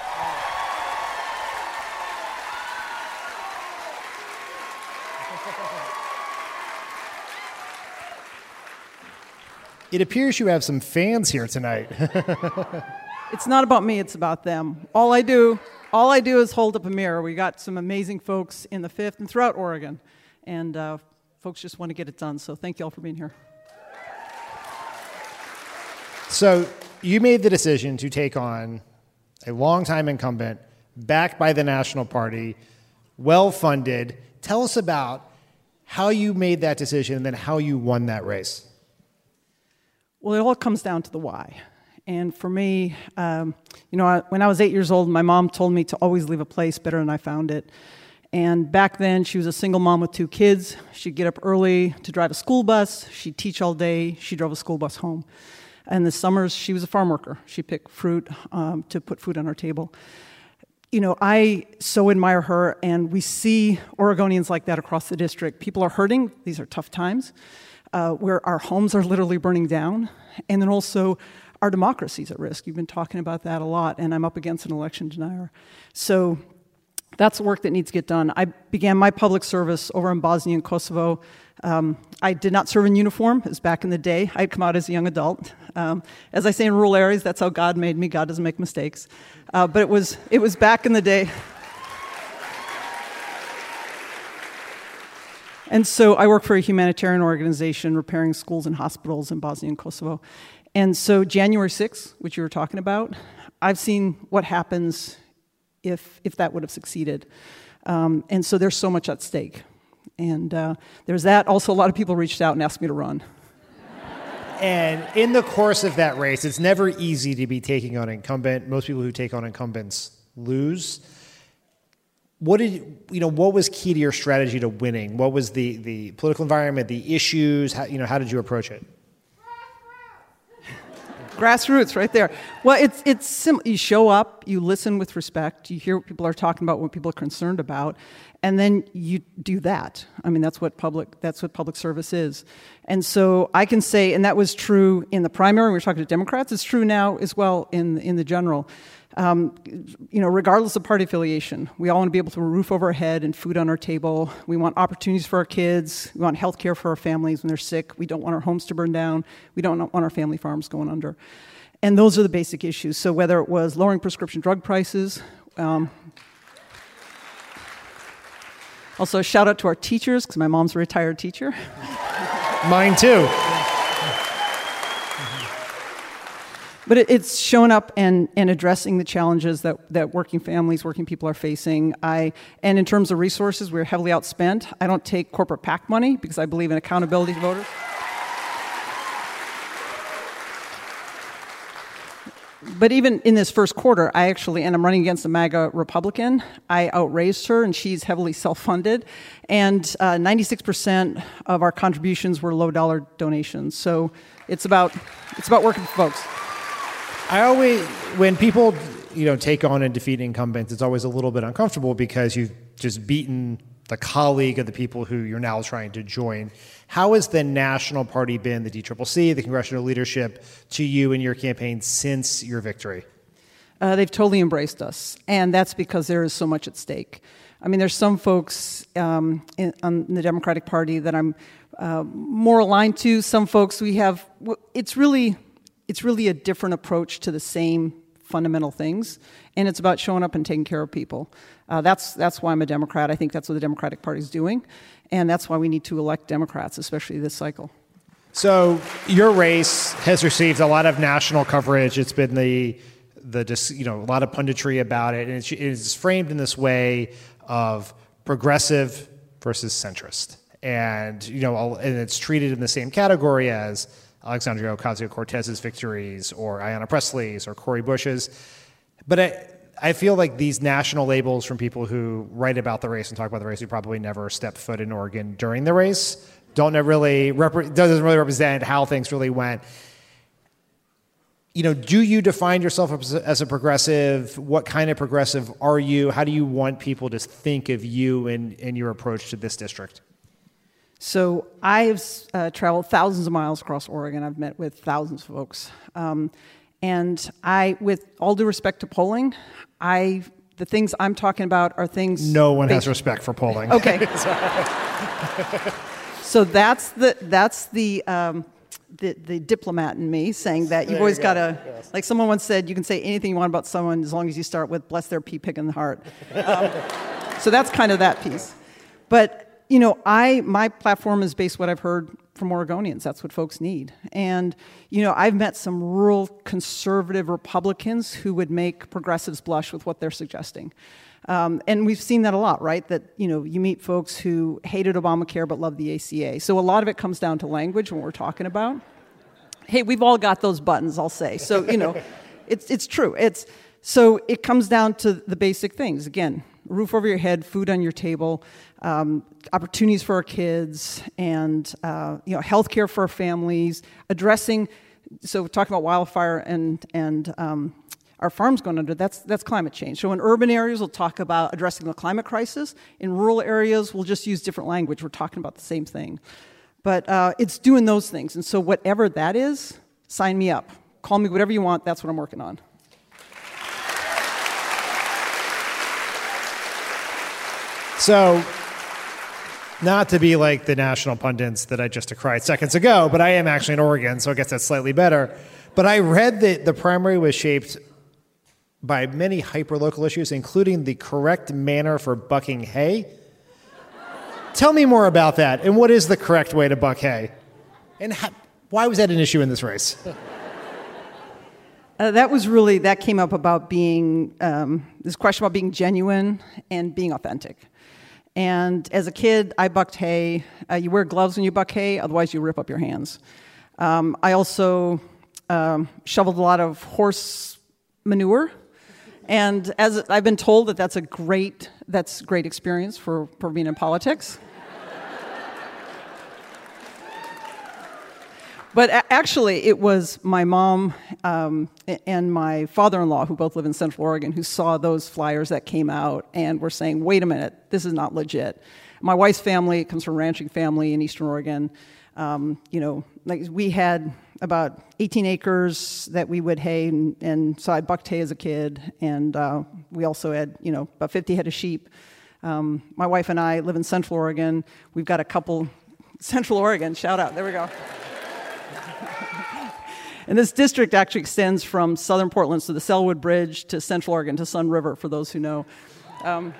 It appears you have some fans here tonight. It's not about me, it's about them. All I do, all I do is hold up a mirror. We got some amazing folks in the fifth and throughout Oregon, and uh, folks just want to get it done, so thank you all for being here. So you made the decision to take on a longtime incumbent, backed by the National Party, well-funded. Tell us about how you made that decision and then how you won that race. Well, it all comes down to the why. And for me, um, you know, I, when I was eight years old, my mom told me to always leave a place better than I found it. And back then, she was a single mom with two kids. She'd get up early to drive a school bus. She'd teach all day. She drove a school bus home. And the summers, she was a farm worker. She picked fruit um, to put food on our table. You know, I so admire her, and we see Oregonians like that across the district. People are hurting. These are tough times. Uh, where our homes are literally burning down, and then also our democracy's at risk. You've been talking about that a lot, and I'm up against an election denier. So that's the work that needs to get done. I began my public service over in Bosnia and Kosovo. Um, I did not serve in uniform. It was back in the day. I had come out as a young adult. Um, as I say in rural areas, that's how God made me. God doesn't make mistakes. Uh, but it was it was back in the day. And so I work for a humanitarian organization repairing schools and hospitals in Bosnia and Kosovo. And so January sixth, which you were talking about, I've seen what happens if if that would have succeeded. Um, and so there's so much at stake. And uh, there's that. Also, a lot of people reached out and asked me to run. And in the course of that race, it's never easy to be taking on an incumbent. Most people who take on incumbents lose. What did you know? What was key to your strategy to winning? What was the, the political environment, the issues? How, you know, how did you approach it? Grassroots, right there. Well, it's it's simple. You show up, you listen with respect, you hear what people are talking about, what people are concerned about, and then you do that. I mean, that's what public that's what public service is. And so I can say, and that was true in the primary. We were talking to Democrats. It's true now as well in in the general. Um, you know, regardless of party affiliation, we all want to be able to have a roof over our head and food on our table. We want opportunities for our kids. We want health care for our families when they're sick. We don't want our homes to burn down. We don't want our family farms going under. And those are the basic issues. So whether it was lowering prescription drug prices, um, also a shout out to our teachers, because my mom's a retired teacher. Mine too. But it, it's showing up and, and addressing the challenges that, that working families, working people are facing. I and in terms of resources, we're heavily outspent. I don't take corporate PAC money because I believe in accountability to voters. But even in this first quarter, I actually, and I'm running against a MAGA Republican, I outraised her, and she's heavily self-funded. And uh, ninety-six percent of our contributions were low-dollar donations. So it's about it's about working for folks. I always, when people, you know, take on and defeat incumbents, it's always a little bit uncomfortable because you've just beaten the colleague of the people who you're now trying to join. How has the national party been, the D C C C, the congressional leadership, to you in your campaign since your victory? Uh, they've totally embraced us, and that's because there is so much at stake. I mean, there's some folks um, in, on the Democratic Party that I'm uh, more aligned to. Some folks we have. It's really, it's really a different approach to the same fundamental things, and it's about showing up and taking care of people. Uh, that's that's why I'm a Democrat. I think that's what the Democratic Party is doing, and that's why we need to elect Democrats, especially this cycle. So your race has received a lot of national coverage. It's been the the you know a lot of punditry about it, and it's, it's framed in this way of progressive versus centrist, and you know, and it's treated in the same category as Alexandria Ocasio-Cortez's victories, or Ayanna Pressley's, or Cori Bush's. But I, I feel like these national labels from people who write about the race and talk about the race who probably never stepped foot in Oregon during the race don't really rep- doesn't really represent how things really went. You know, do you define yourself as a, as a progressive? What kind of progressive are you? How do you want people to think of you and, and your approach to this district? So I've uh, traveled thousands of miles across Oregon. I've met with thousands of folks. Um, and I, with all due respect to polling, I the things I'm talking about are things... No one based- has respect for polling. Okay. So that's the that's the, um, the the diplomat in me saying that you've always got to... Yes. Like someone once said, you can say anything you want about someone as long as you start with, bless their pea pick in the heart. Um, so that's kind of that piece. But... You know, I my platform is based on what I've heard from Oregonians. That's what folks need. And, you know, I've met some rural conservative Republicans who would make progressives blush with what they're suggesting. Um, and we've seen that a lot, right? That, you know, you meet folks who hated Obamacare but love the A C A. So a lot of it comes down to language when we're talking about. Hey, we've all got those buttons, I'll say. So, you know, it's it's true. It's so it comes down to the basic things. Again, roof over your head, food on your table, um, opportunities for our kids, and uh, you know, healthcare for our families. Addressing, so talking about wildfire and and um, our farms going under. That's that's climate change. So in urban areas, we'll talk about addressing the climate crisis. In rural areas, we'll just use different language. We're talking about the same thing, but uh, it's doing those things. And so whatever that is, sign me up. Call me whatever you want. That's what I'm working on. So, not to be like the national pundits that I just decried seconds ago, but I am actually in Oregon, so I guess that's slightly better. But I read that the primary was shaped by many hyper-local issues, including the correct manner for bucking hay. Tell me more about that, and what is the correct way to buck hay? And how, why was that an issue in this race? Uh, that was really, that came up about being, um, this question about being genuine and being authentic. And as a kid, I bucked hay. Uh, you wear gloves when you buck hay, otherwise you rip up your hands. Um, I also um, shoveled a lot of horse manure. And as I've been told that that's a great, that's great experience for, for being in politics. But a- actually, it was my mom um, and my father-in-law, who both live in Central Oregon, who saw those flyers that came out and were saying, wait a minute, this is not legit. My wife's family comes from a ranching family in Eastern Oregon. Um, you know, like we had about eighteen acres that we would hay, and, and so I bucked hay as a kid, and uh, we also had, you know, about fifty head of sheep. Um, my wife and I live in Central Oregon. We've got a couple, Central Oregon, shout out, there we go. And this district actually extends from southern Portland, so the Selwood Bridge, to Central Oregon, to Sun River, for those who know. Um,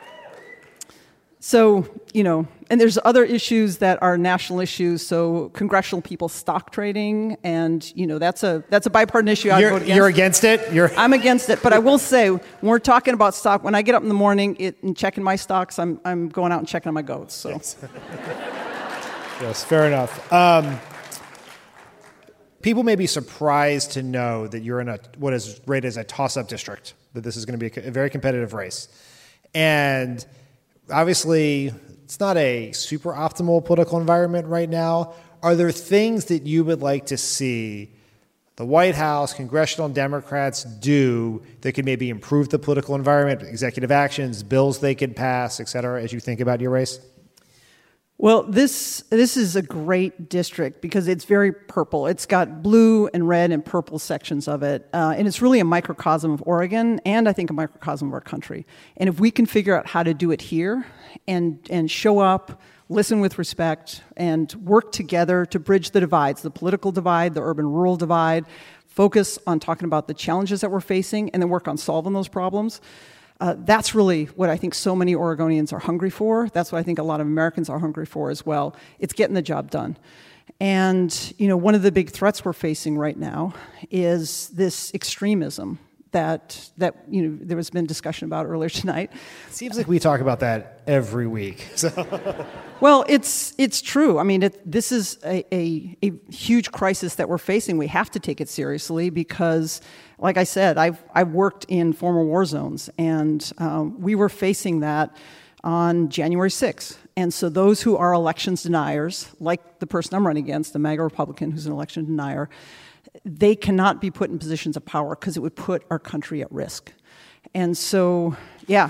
So, you know, and there's other issues that are national issues. So congressional people stock trading, and, you know, that's a that's a bipartisan issue. I'd You're, vote against. you're against it? You're I'm against it. But I will say, when we're talking about stock, when I get up in the morning it, and checking my stocks, I'm I'm going out and checking on my goats. So. Yes, yes, fair enough. Um, people may be surprised to know that you're in a what is rated as a toss-up district, that this is going to be a, a very competitive race. And obviously, it's not a super optimal political environment right now. Are there things that you would like to see the White House, congressional Democrats do that could maybe improve the political environment, executive actions, bills they could pass, et cetera, as you think about your race? Well, this this is a great district because it's very purple. It's got blue and red and purple sections of it, uh, and it's really a microcosm of Oregon, and I think a microcosm of our country. And if we can figure out how to do it here, and and show up, listen with respect, and work together to bridge the divides, the political divide, the urban-rural divide, focus on talking about the challenges that we're facing, and then work on solving those problems. Uh, that's really what I think so many Oregonians are hungry for. That's what I think a lot of Americans are hungry for as well. It's getting the job done. And, you know, one of the big threats we're facing right now is this extremism that, that you know, there has been discussion about earlier tonight. It seems like we talk about that every week. So. Well, it's it's true. I mean, it, this is a, a, a huge crisis that we're facing. We have to take it seriously because, like I said, I've, I've worked in former war zones, and um, we were facing that on January sixth. And so those who are elections deniers, like the person I'm running against, the MAGA Republican who's an election denier, they cannot be put in positions of power because it would put our country at risk. And so, yeah.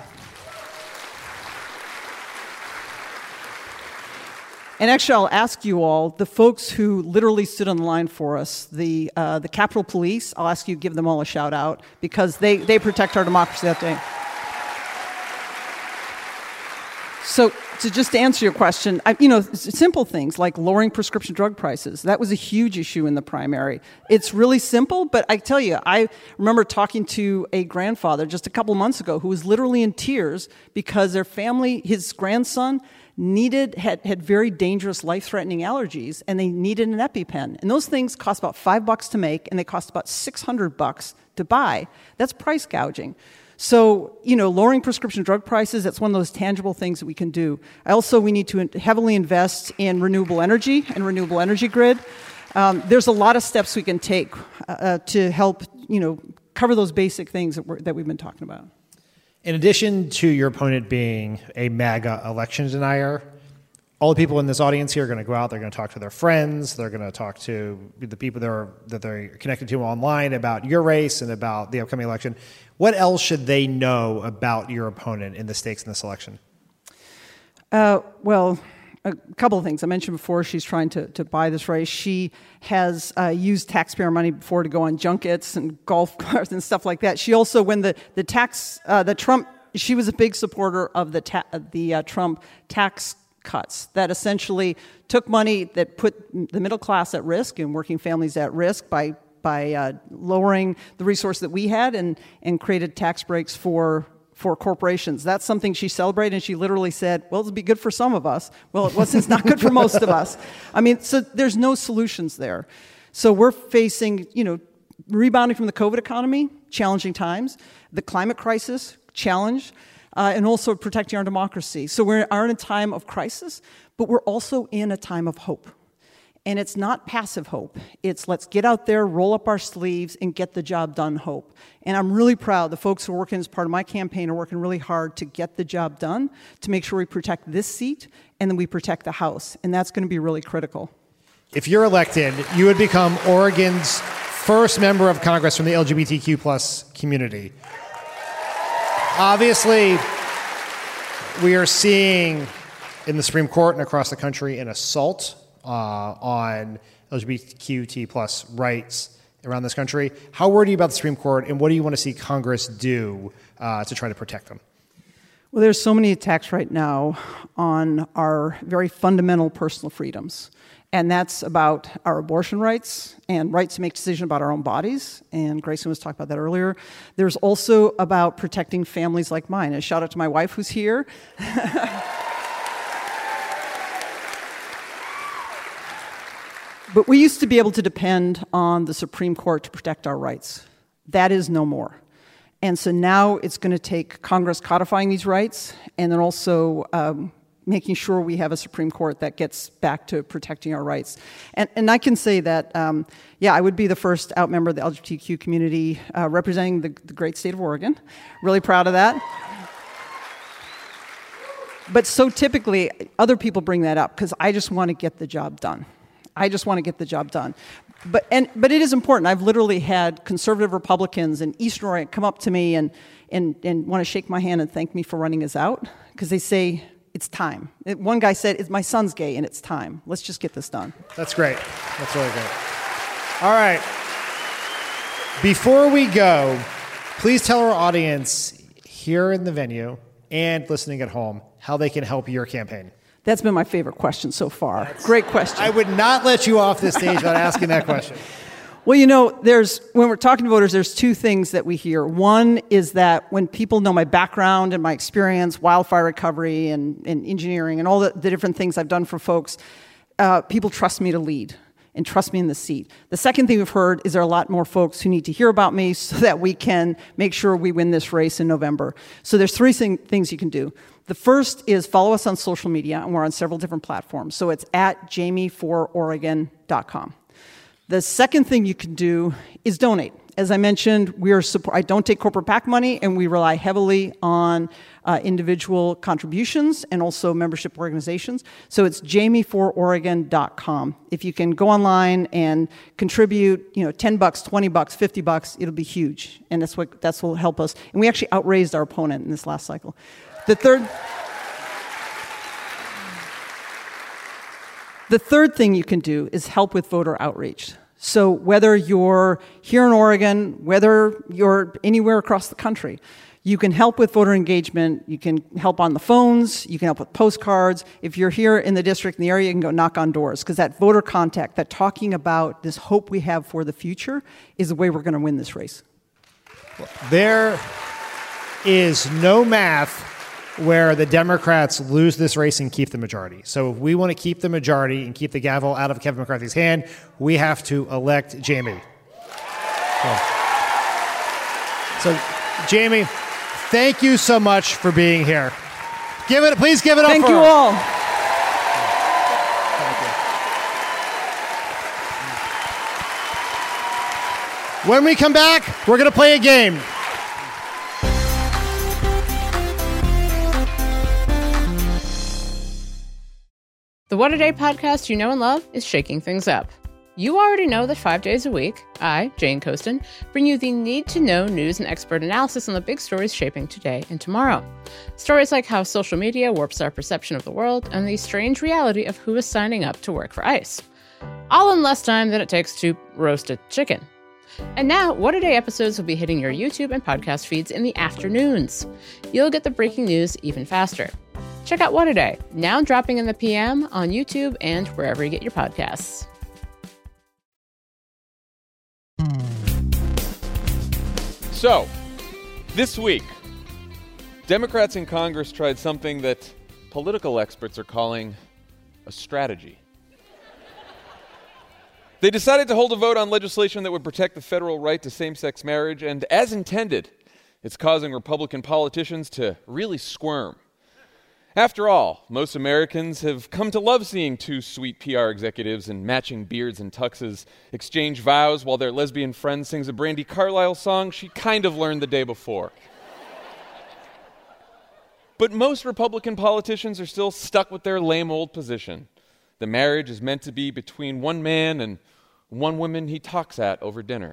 And actually, I'll ask you all, the folks who literally stood on the line for us, the uh, the Capitol Police, I'll ask you to give them all a shout out because they, they protect our democracy that day. So, to just to answer your question, I, you know, simple things like lowering prescription drug prices. That was a huge issue in the primary. It's really simple, but I tell you, I remember talking to a grandfather just a couple months ago who was literally in tears because their family, his grandson, needed had, had very dangerous, life-threatening allergies, and they needed an EpiPen. And those things cost about five bucks to make, and they cost about six hundred bucks to buy. That's price gouging. So, you know, lowering prescription drug prices, that's one of those tangible things that we can do. Also, we need to heavily invest in renewable energy and renewable energy grid. Um, there's a lot of steps we can take uh, to help, you know, cover those basic things that, we're, that we've been talking about. In addition to your opponent being a MAGA election denier, all the people in this audience here are going to go out, they're going to talk to their friends, they're going to talk to the people that, are, that they're connected to online about your race and about the upcoming election. What else should they know about your opponent in the stakes in this election? Uh, well, a couple of things. I mentioned before she's trying to, to buy this race. She has uh, used taxpayer money before to go on junkets and golf carts and stuff like that. She also, when the, the tax, uh, the Trump, she was a big supporter of the, ta- the uh, Trump tax cuts that essentially took money that put the middle class at risk and working families at risk by by uh, lowering the resource that we had and, and created tax breaks for for corporations. That's something she celebrated, and she literally said, well, it'll be good for some of us. Well, it wasn't. It's not good for most of us. I mean, so there's no solutions there. So we're facing, you know, rebounding from the COVID economy, challenging times, the climate crisis, challenge, uh, and also protecting our democracy. So we are in a time of crisis, but we're also in a time of hope. And it's not passive hope. It's let's get out there, roll up our sleeves, and get the job done hope. And I'm really proud. The folks who are working as part of my campaign are working really hard to get the job done, to make sure we protect this seat, and then we protect the House. And that's going to be really critical. if you're elected, you would become Oregon's first member of Congress from the L G B T Q plus community. Obviously, we are seeing in the Supreme Court and across the country an assault uh, on L G B T Q plus rights around this country. How worried are you about the Supreme Court, and what do you want to see Congress do uh, to try to protect them? Well, there's so many attacks right now on our very fundamental personal freedoms. And that's about our abortion rights and rights to make decisions about our own bodies. And Grayson was talking about that earlier. There's also about protecting families like mine. A shout out to my wife who's here. But we used to be able to depend on the Supreme Court to protect our rights. That is no more. And so now it's going to take Congress codifying these rights and then also um, making sure we have a Supreme Court that gets back to protecting our rights. And, and I can say that, um, yeah, I would be the first out member of the L G B T Q community uh, representing the, the great state of Oregon. Really proud of that. But so typically, other people bring that up because I just want to get the job done. I just want to get the job done. But and but it is important. I've literally had conservative Republicans in Eastern Oregon come up to me and and, and want to shake my hand and thank me for running us out because they say, it's time. It, one guy said, it's my son's gay and it's time. Let's just get this done. That's great. That's really great. All right. Before we go, please tell our audience here in the venue and listening at home how they can help your campaign. That's been my favorite question so far. That's, Great question. I would not let you off this stage without asking that question. Well, you know, there's when we're talking to voters, there's two things that we hear. One is that when people know my background and my experience, wildfire recovery and, and engineering and all the, the different things I've done for folks, uh, people trust me to lead and trust me in the seat. The second thing we've heard is there are a lot more folks who need to hear about me so that we can make sure we win this race in November. So there's three thing, things you can do. The first is follow us on social media, and we're on several different platforms. So it's at jamie for oregon dot com. The second thing you can do is donate. As I mentioned, we are support, I don't take corporate PAC money, and we rely heavily on uh, individual contributions and also membership organizations. So it's jamie for oregon dot com. If you can go online and contribute, you know, ten bucks, twenty bucks, fifty bucks, it'll be huge, and that's what that's what will help us. And we actually outraised our opponent in this last cycle. The third. The third thing you can do is help with voter outreach. So whether you're here in Oregon, whether you're anywhere across the country, you can help with voter engagement. You can help on the phones. You can help with postcards. If you're here in the district, in the area, you can go knock on doors because that voter contact, that talking about this hope we have for the future is the way we're going to win this race. There is no math where the Democrats lose this race and keep the majority. So if we want to keep the majority and keep the gavel out of Kevin McCarthy's hand, we have to elect Jamie. So, so Jamie, thank you so much for being here. Give it, please give it up Thank for you her. all. When we come back, we're going to play a game. The What a Day podcast you know and love is shaking things up. You already know that five days a week, I, Jane Coaston, bring you the need-to-know news and expert analysis on the big stories shaping today and tomorrow. Stories like how social media warps our perception of the world and the strange reality of who is signing up to work for ICE. All in less time than it takes to roast a chicken. And now, What a Day episodes will be hitting your YouTube and podcast feeds in the afternoons. You'll get the breaking news even faster. Check out What a Day, now dropping in the P M on YouTube and wherever you get your podcasts. So, this week, Democrats in Congress tried something that political experts are calling a strategy. They decided to hold a vote on legislation that would protect the federal right to same-sex marriage, and as intended, it's causing Republican politicians to really squirm. After all, most Americans have come to love seeing two sweet P R executives in matching beards and tuxes exchange vows while their lesbian friend sings a Brandi Carlile song she kind of learned the day before. But most Republican politicians are still stuck with their lame old position. The marriage is meant to be between one man and one woman he talks at over dinner.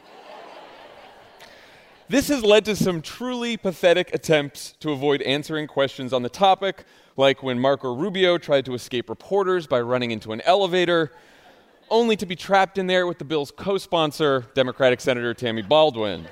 This has led to some truly pathetic attempts to avoid answering questions on the topic, like when Marco Rubio tried to escape reporters by running into an elevator, only to be trapped in there with the bill's co-sponsor, Democratic Senator Tammy Baldwin.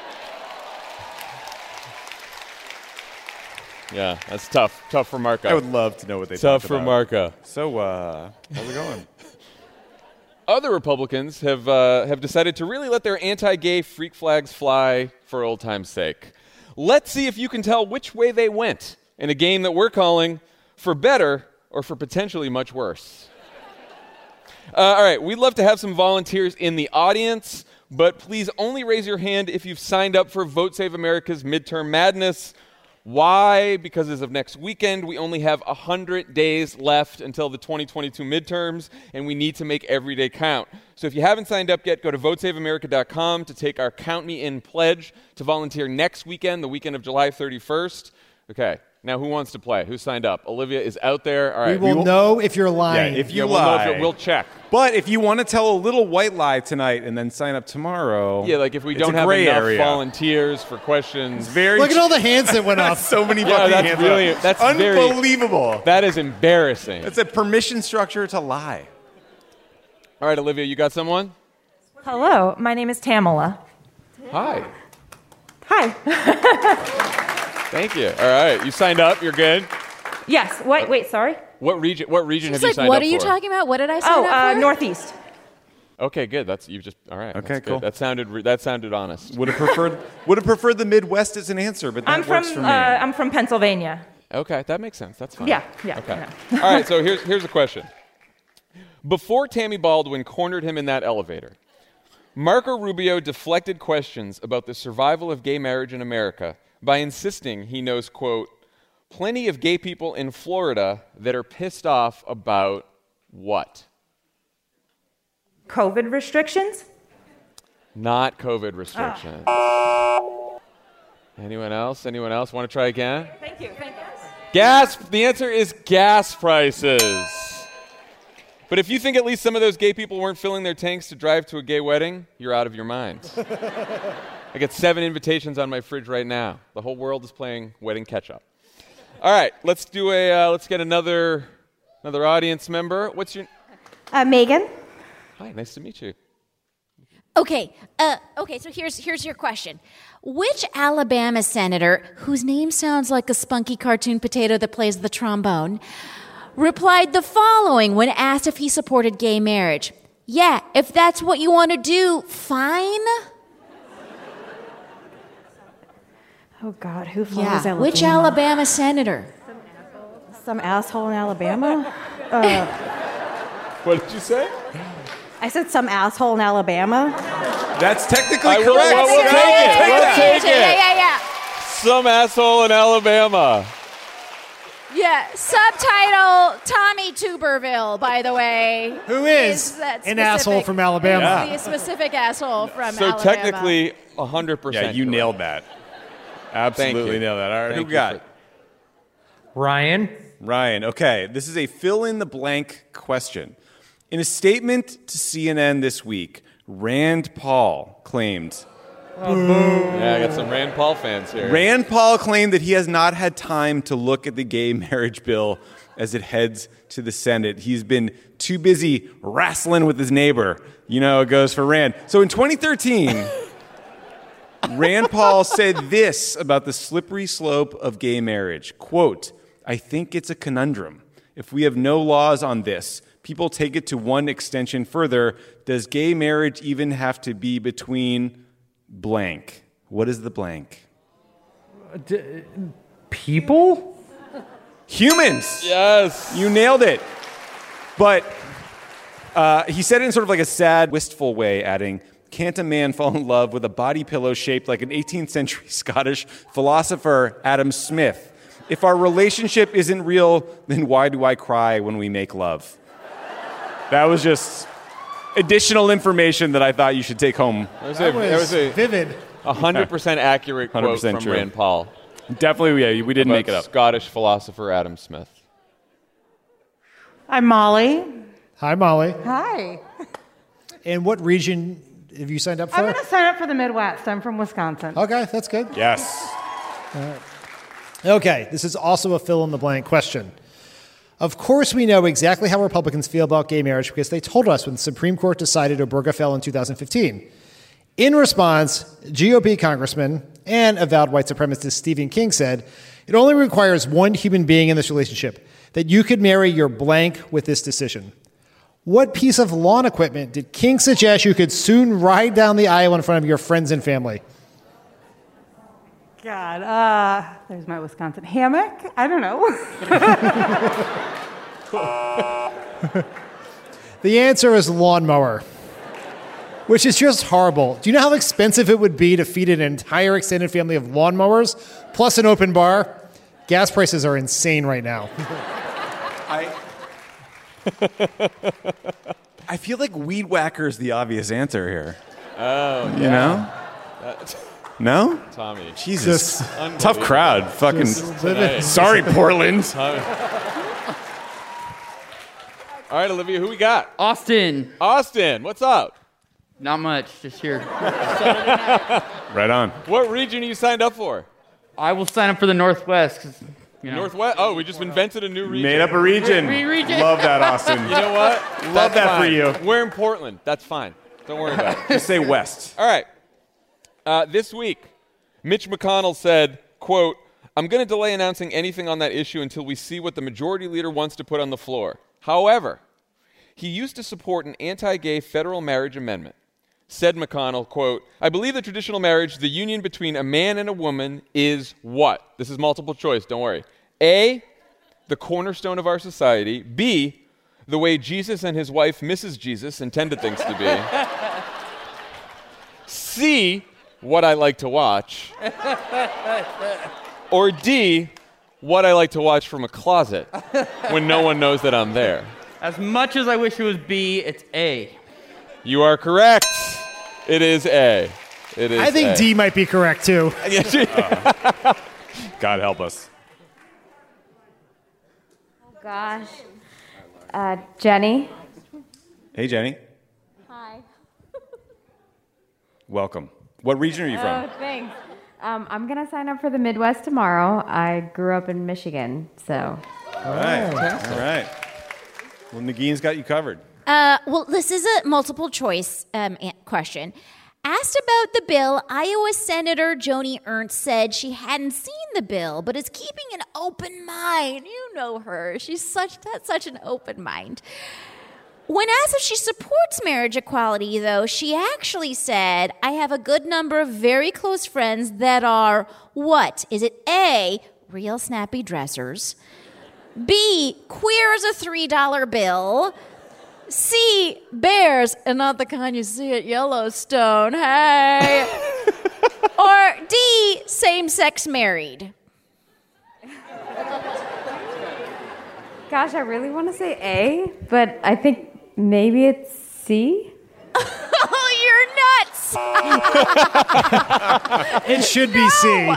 Yeah, that's tough. Tough for Marco. I would love to know what they Tough talked for about. Marco. So, uh, how's it going? Other Republicans have uh, have decided to really let their anti-gay freak flags fly for old time's sake. Let's see if you can tell which way they went in a game that we're calling For Better or For Potentially Much Worse. Uh, all right, we'd love to have some volunteers in the audience, but please only raise your hand if you've signed up for Vote Save America's Midterm Madness. Why? Because as of next weekend, we only have one hundred days left until the twenty twenty-two midterms, and we need to make every day count. So if you haven't signed up yet, go to vote save america dot com to take our Count Me In pledge to volunteer next weekend, the weekend of July thirty-first. Okay, now who wants to play? Who signed up? Olivia is out there. All right. We will we know if you're lying. Yeah, if you yeah, we'll know if lie. you're- we'll check. But if you want to tell a little white lie tonight and then sign up tomorrow, Yeah, like if we it's don't a have gray enough area. volunteers for questions. Very Look at all the hands that went up. so many Yeah, fucking that's hands really- up. that's very- unbelievable. That is embarrassing. That's a permission structure to lie. All right, Olivia, you got someone? Hello, my name is Tamala. Hi. Hi. Thank you. All right, you signed up. You're good. Yes. Wait. Wait. Sorry. What region? What region She's have you like, signed what up are you for? talking about? What did I sign Oh, up uh, for? Northeast. Okay, good. That's you just all right. Okay, that's good. cool. That sounded re- that sounded honest. Would have preferred would have preferred the Midwest as an answer, but that I'm from. works for me. Uh, I'm from Pennsylvania. Okay, that makes sense. That's fine. Yeah. Yeah. Okay. yeah. All right. So here's here's a question. Before Tammy Baldwin cornered him in that elevator, Marco Rubio deflected questions about the survival of gay marriage in America by insisting he knows, quote, plenty of gay people in Florida that are pissed off about what? COVID restrictions. Not COVID restrictions. Anyone else? Anyone else want to try again? Thank you. Thank you. Gas. The answer is gas prices. But if you think at least some of those gay people weren't filling their tanks to drive to a gay wedding, you're out of your mind. I got seven invitations on my fridge right now. The whole world is playing wedding catch-up. All right, let's do a. Uh, let's get another another audience member. What's your? Uh, Megan. Hi, nice to meet you. Okay, uh, okay. So here's here's your question: which Alabama senator, whose name sounds like a spunky cartoon potato that plays the trombone, replied the following when asked if he supported gay marriage? Yeah, if that's what you want to do, fine. Oh God, who flies Yeah. Alabama? Which Alabama senator? Some asshole in Alabama. uh, What did you say? I said some asshole in Alabama. That's technically I will- correct. we'll- we'll take it. We'll take Yeah, it. yeah, yeah. Some asshole in Alabama. Yeah, subtitle Tommy Tuberville, by the way. Who is that an asshole specific- from Alabama? is The specific asshole from So Alabama. technically, one hundred percent. Yeah, you nailed that. Absolutely you. nailed that. All right, Thank who you we got? for- Ryan. Ryan. Okay, this is a fill in the blank question. In a statement to C N N this week, Rand Paul claimed. Yeah, I got some Rand Paul fans here. Rand Paul claimed that he has not had time to look at the gay marriage bill as it heads to the Senate. He's been too busy wrestling with his neighbor. You know, it goes for Rand. So in twenty thirteen, Rand Paul said this about the slippery slope of gay marriage. Quote, I think it's a conundrum. If we have no laws on this, people take it to one extension further. Does gay marriage even have to be between blank? What is the blank? D- people? Humans. Yes. You nailed it. But uh, he said it in sort of like a sad, wistful way, adding, can't a man fall in love with a body pillow shaped like an eighteenth century Scottish philosopher, Adam Smith? If our relationship isn't real, then why do I cry when we make love? That was just additional information that I thought you should take home. That was a, That was, that was a vivid. one hundred percent accurate quote one hundred percent from true. Rand Paul. Definitely, yeah, we didn't about make it up. Scottish philosopher Adam Smith. I'm Molly. Hi, Molly. Hi. And what region have you signed up for? I'm going to sign up for the Midwest. I'm from Wisconsin. Okay, that's good. Yes. All right. Okay, this is also a fill-in-the-blank question. Of course, we know exactly how Republicans feel about gay marriage because they told us when the Supreme Court decided Obergefell in two thousand fifteen. In response, G O P congressman and avowed white supremacist Stephen King said, it only requires one human being in this relationship, that you could marry your blank with this decision. What piece of lawn equipment did King suggest you could soon ride down the aisle in front of your friends and family? God, uh, there's my Wisconsin hammock. I don't know. The answer is lawnmower, which is just horrible. Do you know how expensive it would be to feed an entire extended family of lawnmowers plus an open bar? Gas prices are insane right now. I I feel like weed whacker is the obvious answer here. Oh, you yeah. know? That- No? Tommy. Jesus. Just Tough crowd. Fucking. Sorry, Portland. All right, Olivia, who we got? Austin. Austin, what's up? Not much, just here. Right on. What region are you signed up for? I will sign up for the Northwest. 'Cause, you know. Northwest? Oh, we just invented a new region. Made up a region. Re- re- region. Love that, Austin. You know what? Love That's that for fine. you. We're in Portland. That's fine. Don't worry about it. Just say West. All right. Uh, this week, Mitch McConnell said, quote, I'm going to delay announcing anything on that issue until we see what the majority leader wants to put on the floor. However, he used to support an anti-gay federal marriage amendment. Said McConnell, quote, I believe that traditional marriage, the union between a man and a woman, is what? This is multiple choice, don't worry. A, the cornerstone of our society. B, the way Jesus and his wife, Missus Jesus, intended things to be. C, what I like to watch. Or D, what I like to watch from a closet when no one knows that I'm there. As much as I wish it was B, it's A. You are correct. It is A. It is I think A. D might be correct, too. uh, God help us. Oh, gosh. Uh, Jenny. Hey, Jenny. Hi. Welcome. What region are you from? Oh, thanks. Um, I'm going to sign up for the Midwest tomorrow. I grew up in Michigan, so. All right. All right. Well, Nagine's got you covered. Uh, well, this is a multiple choice um, a- question. Asked about the bill, Iowa Senator Joni Ernst said she hadn't seen the bill, but is keeping an open mind. You know her. She's such that's such an open mind. When asked if she supports marriage equality, though, she actually said, I have a good number of very close friends that are, what? Is it A, real snappy dressers, B, queer as a three dollar bill, C, bears, and not the kind you see at Yellowstone, hey, or D, same-sex married? Gosh, I really want to say A, but I think maybe it's C. Oh, you're nuts! It should be C.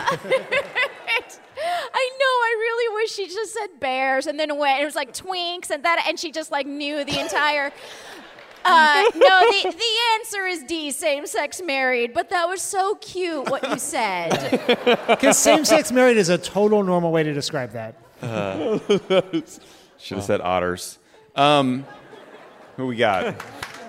I know. I really wish she just said bears and then went. It was like twinks and that, and she just like knew the entire. Uh, no, the the answer is D, same-sex married. But that was so cute what you said. Because same-sex married is a total normal way to describe that. Uh, should have said otters. Um, who we got?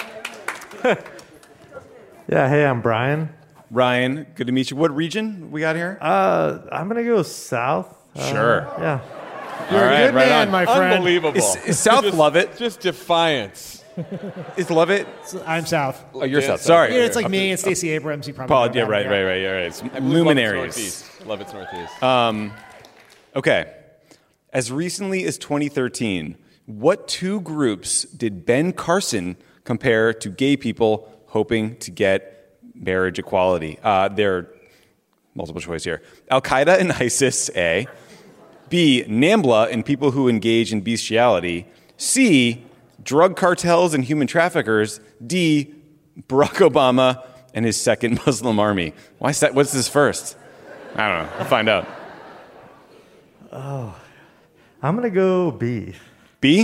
Yeah, hey, I'm Brian. Ryan, good to meet you. What region we got here? Uh, I'm going to go south. Uh, Sure. Yeah. You're All right, a good right man, on. my friend. Unbelievable. Is, is South Just- Lovett? Just defiance. Is Lovett? I'm south. Oh, you're Yeah, South. South. Sorry. Yeah, it's like me and Stacey Abrams. You probably Paul, know yeah, about right, it, right, right, yeah, right. It's I believe luminaries. Lovett's Northeast. Lovett's Northeast. Um, okay. As recently as twenty thirteen, what two groups did Ben Carson compare to gay people hoping to get marriage equality? Uh, they're multiple choice here. Al-Qaeda and ISIS, A. B. NAMBLA and people who engage in bestiality. C. Drug cartels and human traffickers. D. Barack Obama and his second Muslim army. Why is that? What's this first? I don't know. We'll find out. Oh, I'm going to go B. B?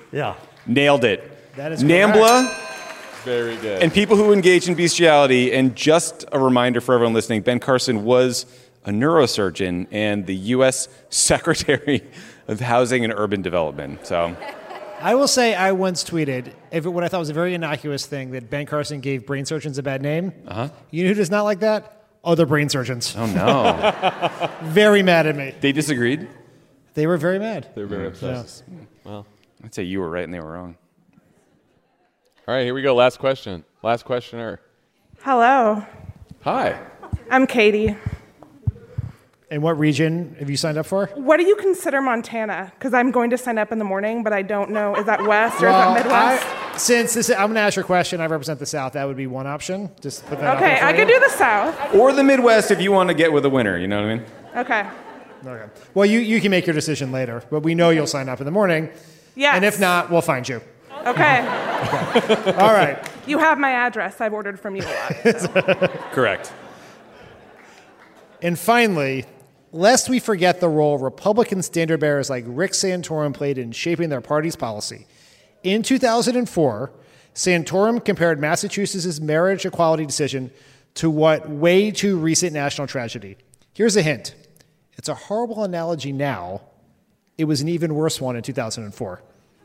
Yeah. Nailed it. That is NAMBLA. Very good. And people who engage in bestiality. And just a reminder for everyone listening, Ben Carson was a neurosurgeon and the U S Secretary of Housing and Urban Development. So, I will say I once tweeted if it, what I thought was a very innocuous thing that Ben Carson gave brain surgeons a bad name. Uh-huh. You know who does not like that? Other brain surgeons. Oh, no. Very mad at me. They disagreed? They were very mad. They were very upset. Yeah. Well, I'd say you were right and they were wrong. all right, here we go. Last question. Last questioner. Hello, Hi. I'm Katie. And what region have you signed up for? What do you consider Montana? Because I'm going to sign up in the morning, but I don't know. Is that West or Well, is that Midwest? I, since this, I'm going to ask your question. I represent the South. That would be one option. Just put that out Okay, there for I you. could do the South. Or the Midwest if you want to get with a winner, you know what I mean? Okay. Okay. Well, you, you can make your decision later, but we know you'll sign up in the morning. Yes. And if not, we'll find you. Okay. All right. You have my address. I've ordered from you a lot. so. Correct. And finally, lest we forget the role Republican standard bearers like Rick Santorum played in shaping their party's policy. In two thousand four, Santorum compared Massachusetts' marriage equality decision to what way too recent national tragedy. Here's a hint. It's a horrible analogy now. It was an even worse one in two thousand four.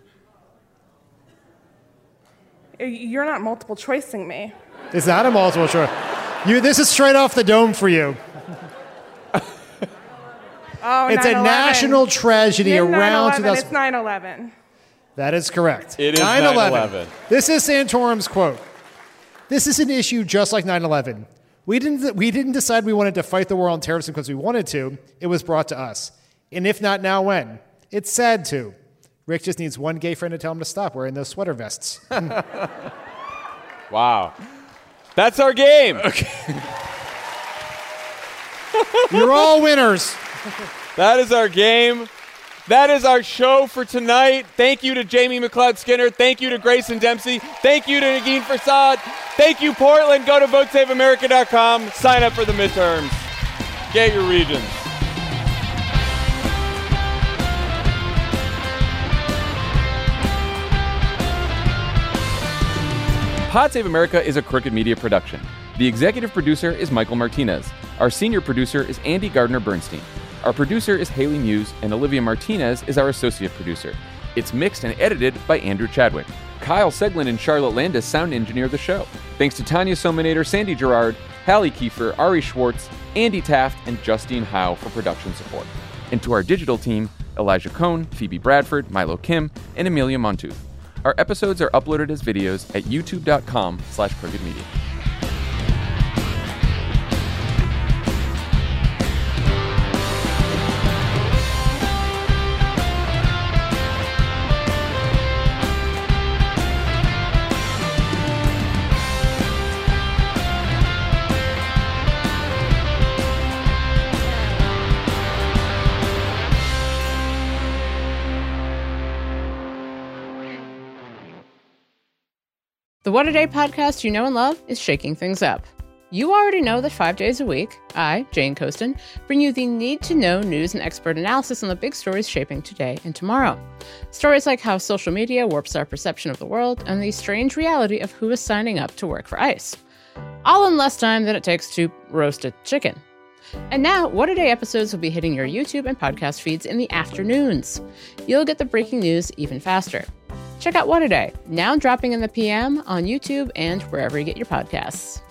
You're not multiple choicing me. It's not a multiple choice. You, this is straight off the dome for you. Oh, It's a nine eleven. national tragedy In around nine eleven, two thousand. It's nine eleven. That is correct. It is nine eleven. This is Santorum's quote. This is an issue just like nine eleven. We didn't, we didn't decide we wanted to fight the war on terrorism because we wanted to. It was brought to us. And if not now, when? It's sad to. Rick just needs one gay friend to tell him to stop wearing those sweater vests. Wow. That's our game. Okay. You're all winners. That is our game. That is our show for tonight. Thank you to Jamie McLeod Skinner. Thank you to Grayson Dempsey. Thank you to Negin Farsad. Thank you, Portland. Go to vote save america dot com. Sign up for the midterms. Get your regions. Pod Save America is a Crooked Media production. The executive producer is Michael Martinez. Our senior producer is Andy Gardner-Bernstein. Our producer is Haley Muse, and Olivia Martinez is our associate producer. It's mixed and edited by Andrew Chadwick. Kyle Seglin and Charlotte Landis sound engineer the show. Thanks to Tanya Sominator, Sandy Gerard, Hallie Kiefer, Ari Schwartz, Andy Taft, and Justine Howe for production support. And to our digital team, Elijah Cohn, Phoebe Bradford, Milo Kim, and Amelia Montooth. Our episodes are uploaded as videos at youtube.com slash crooked media. The What a Day podcast you know and love is shaking things up. You already know that five days a week, I, Jane Coaston, bring you the need-to-know news and expert analysis on the big stories shaping today and tomorrow. Stories like how social media warps our perception of the world and the strange reality of who is signing up to work for ICE. All in less time than it takes to roast a chicken. And now, What a Day episodes will be hitting your YouTube and podcast feeds in the afternoons. You'll get the breaking news even faster. Check out What a Day, now dropping in the P M on YouTube and wherever you get your podcasts.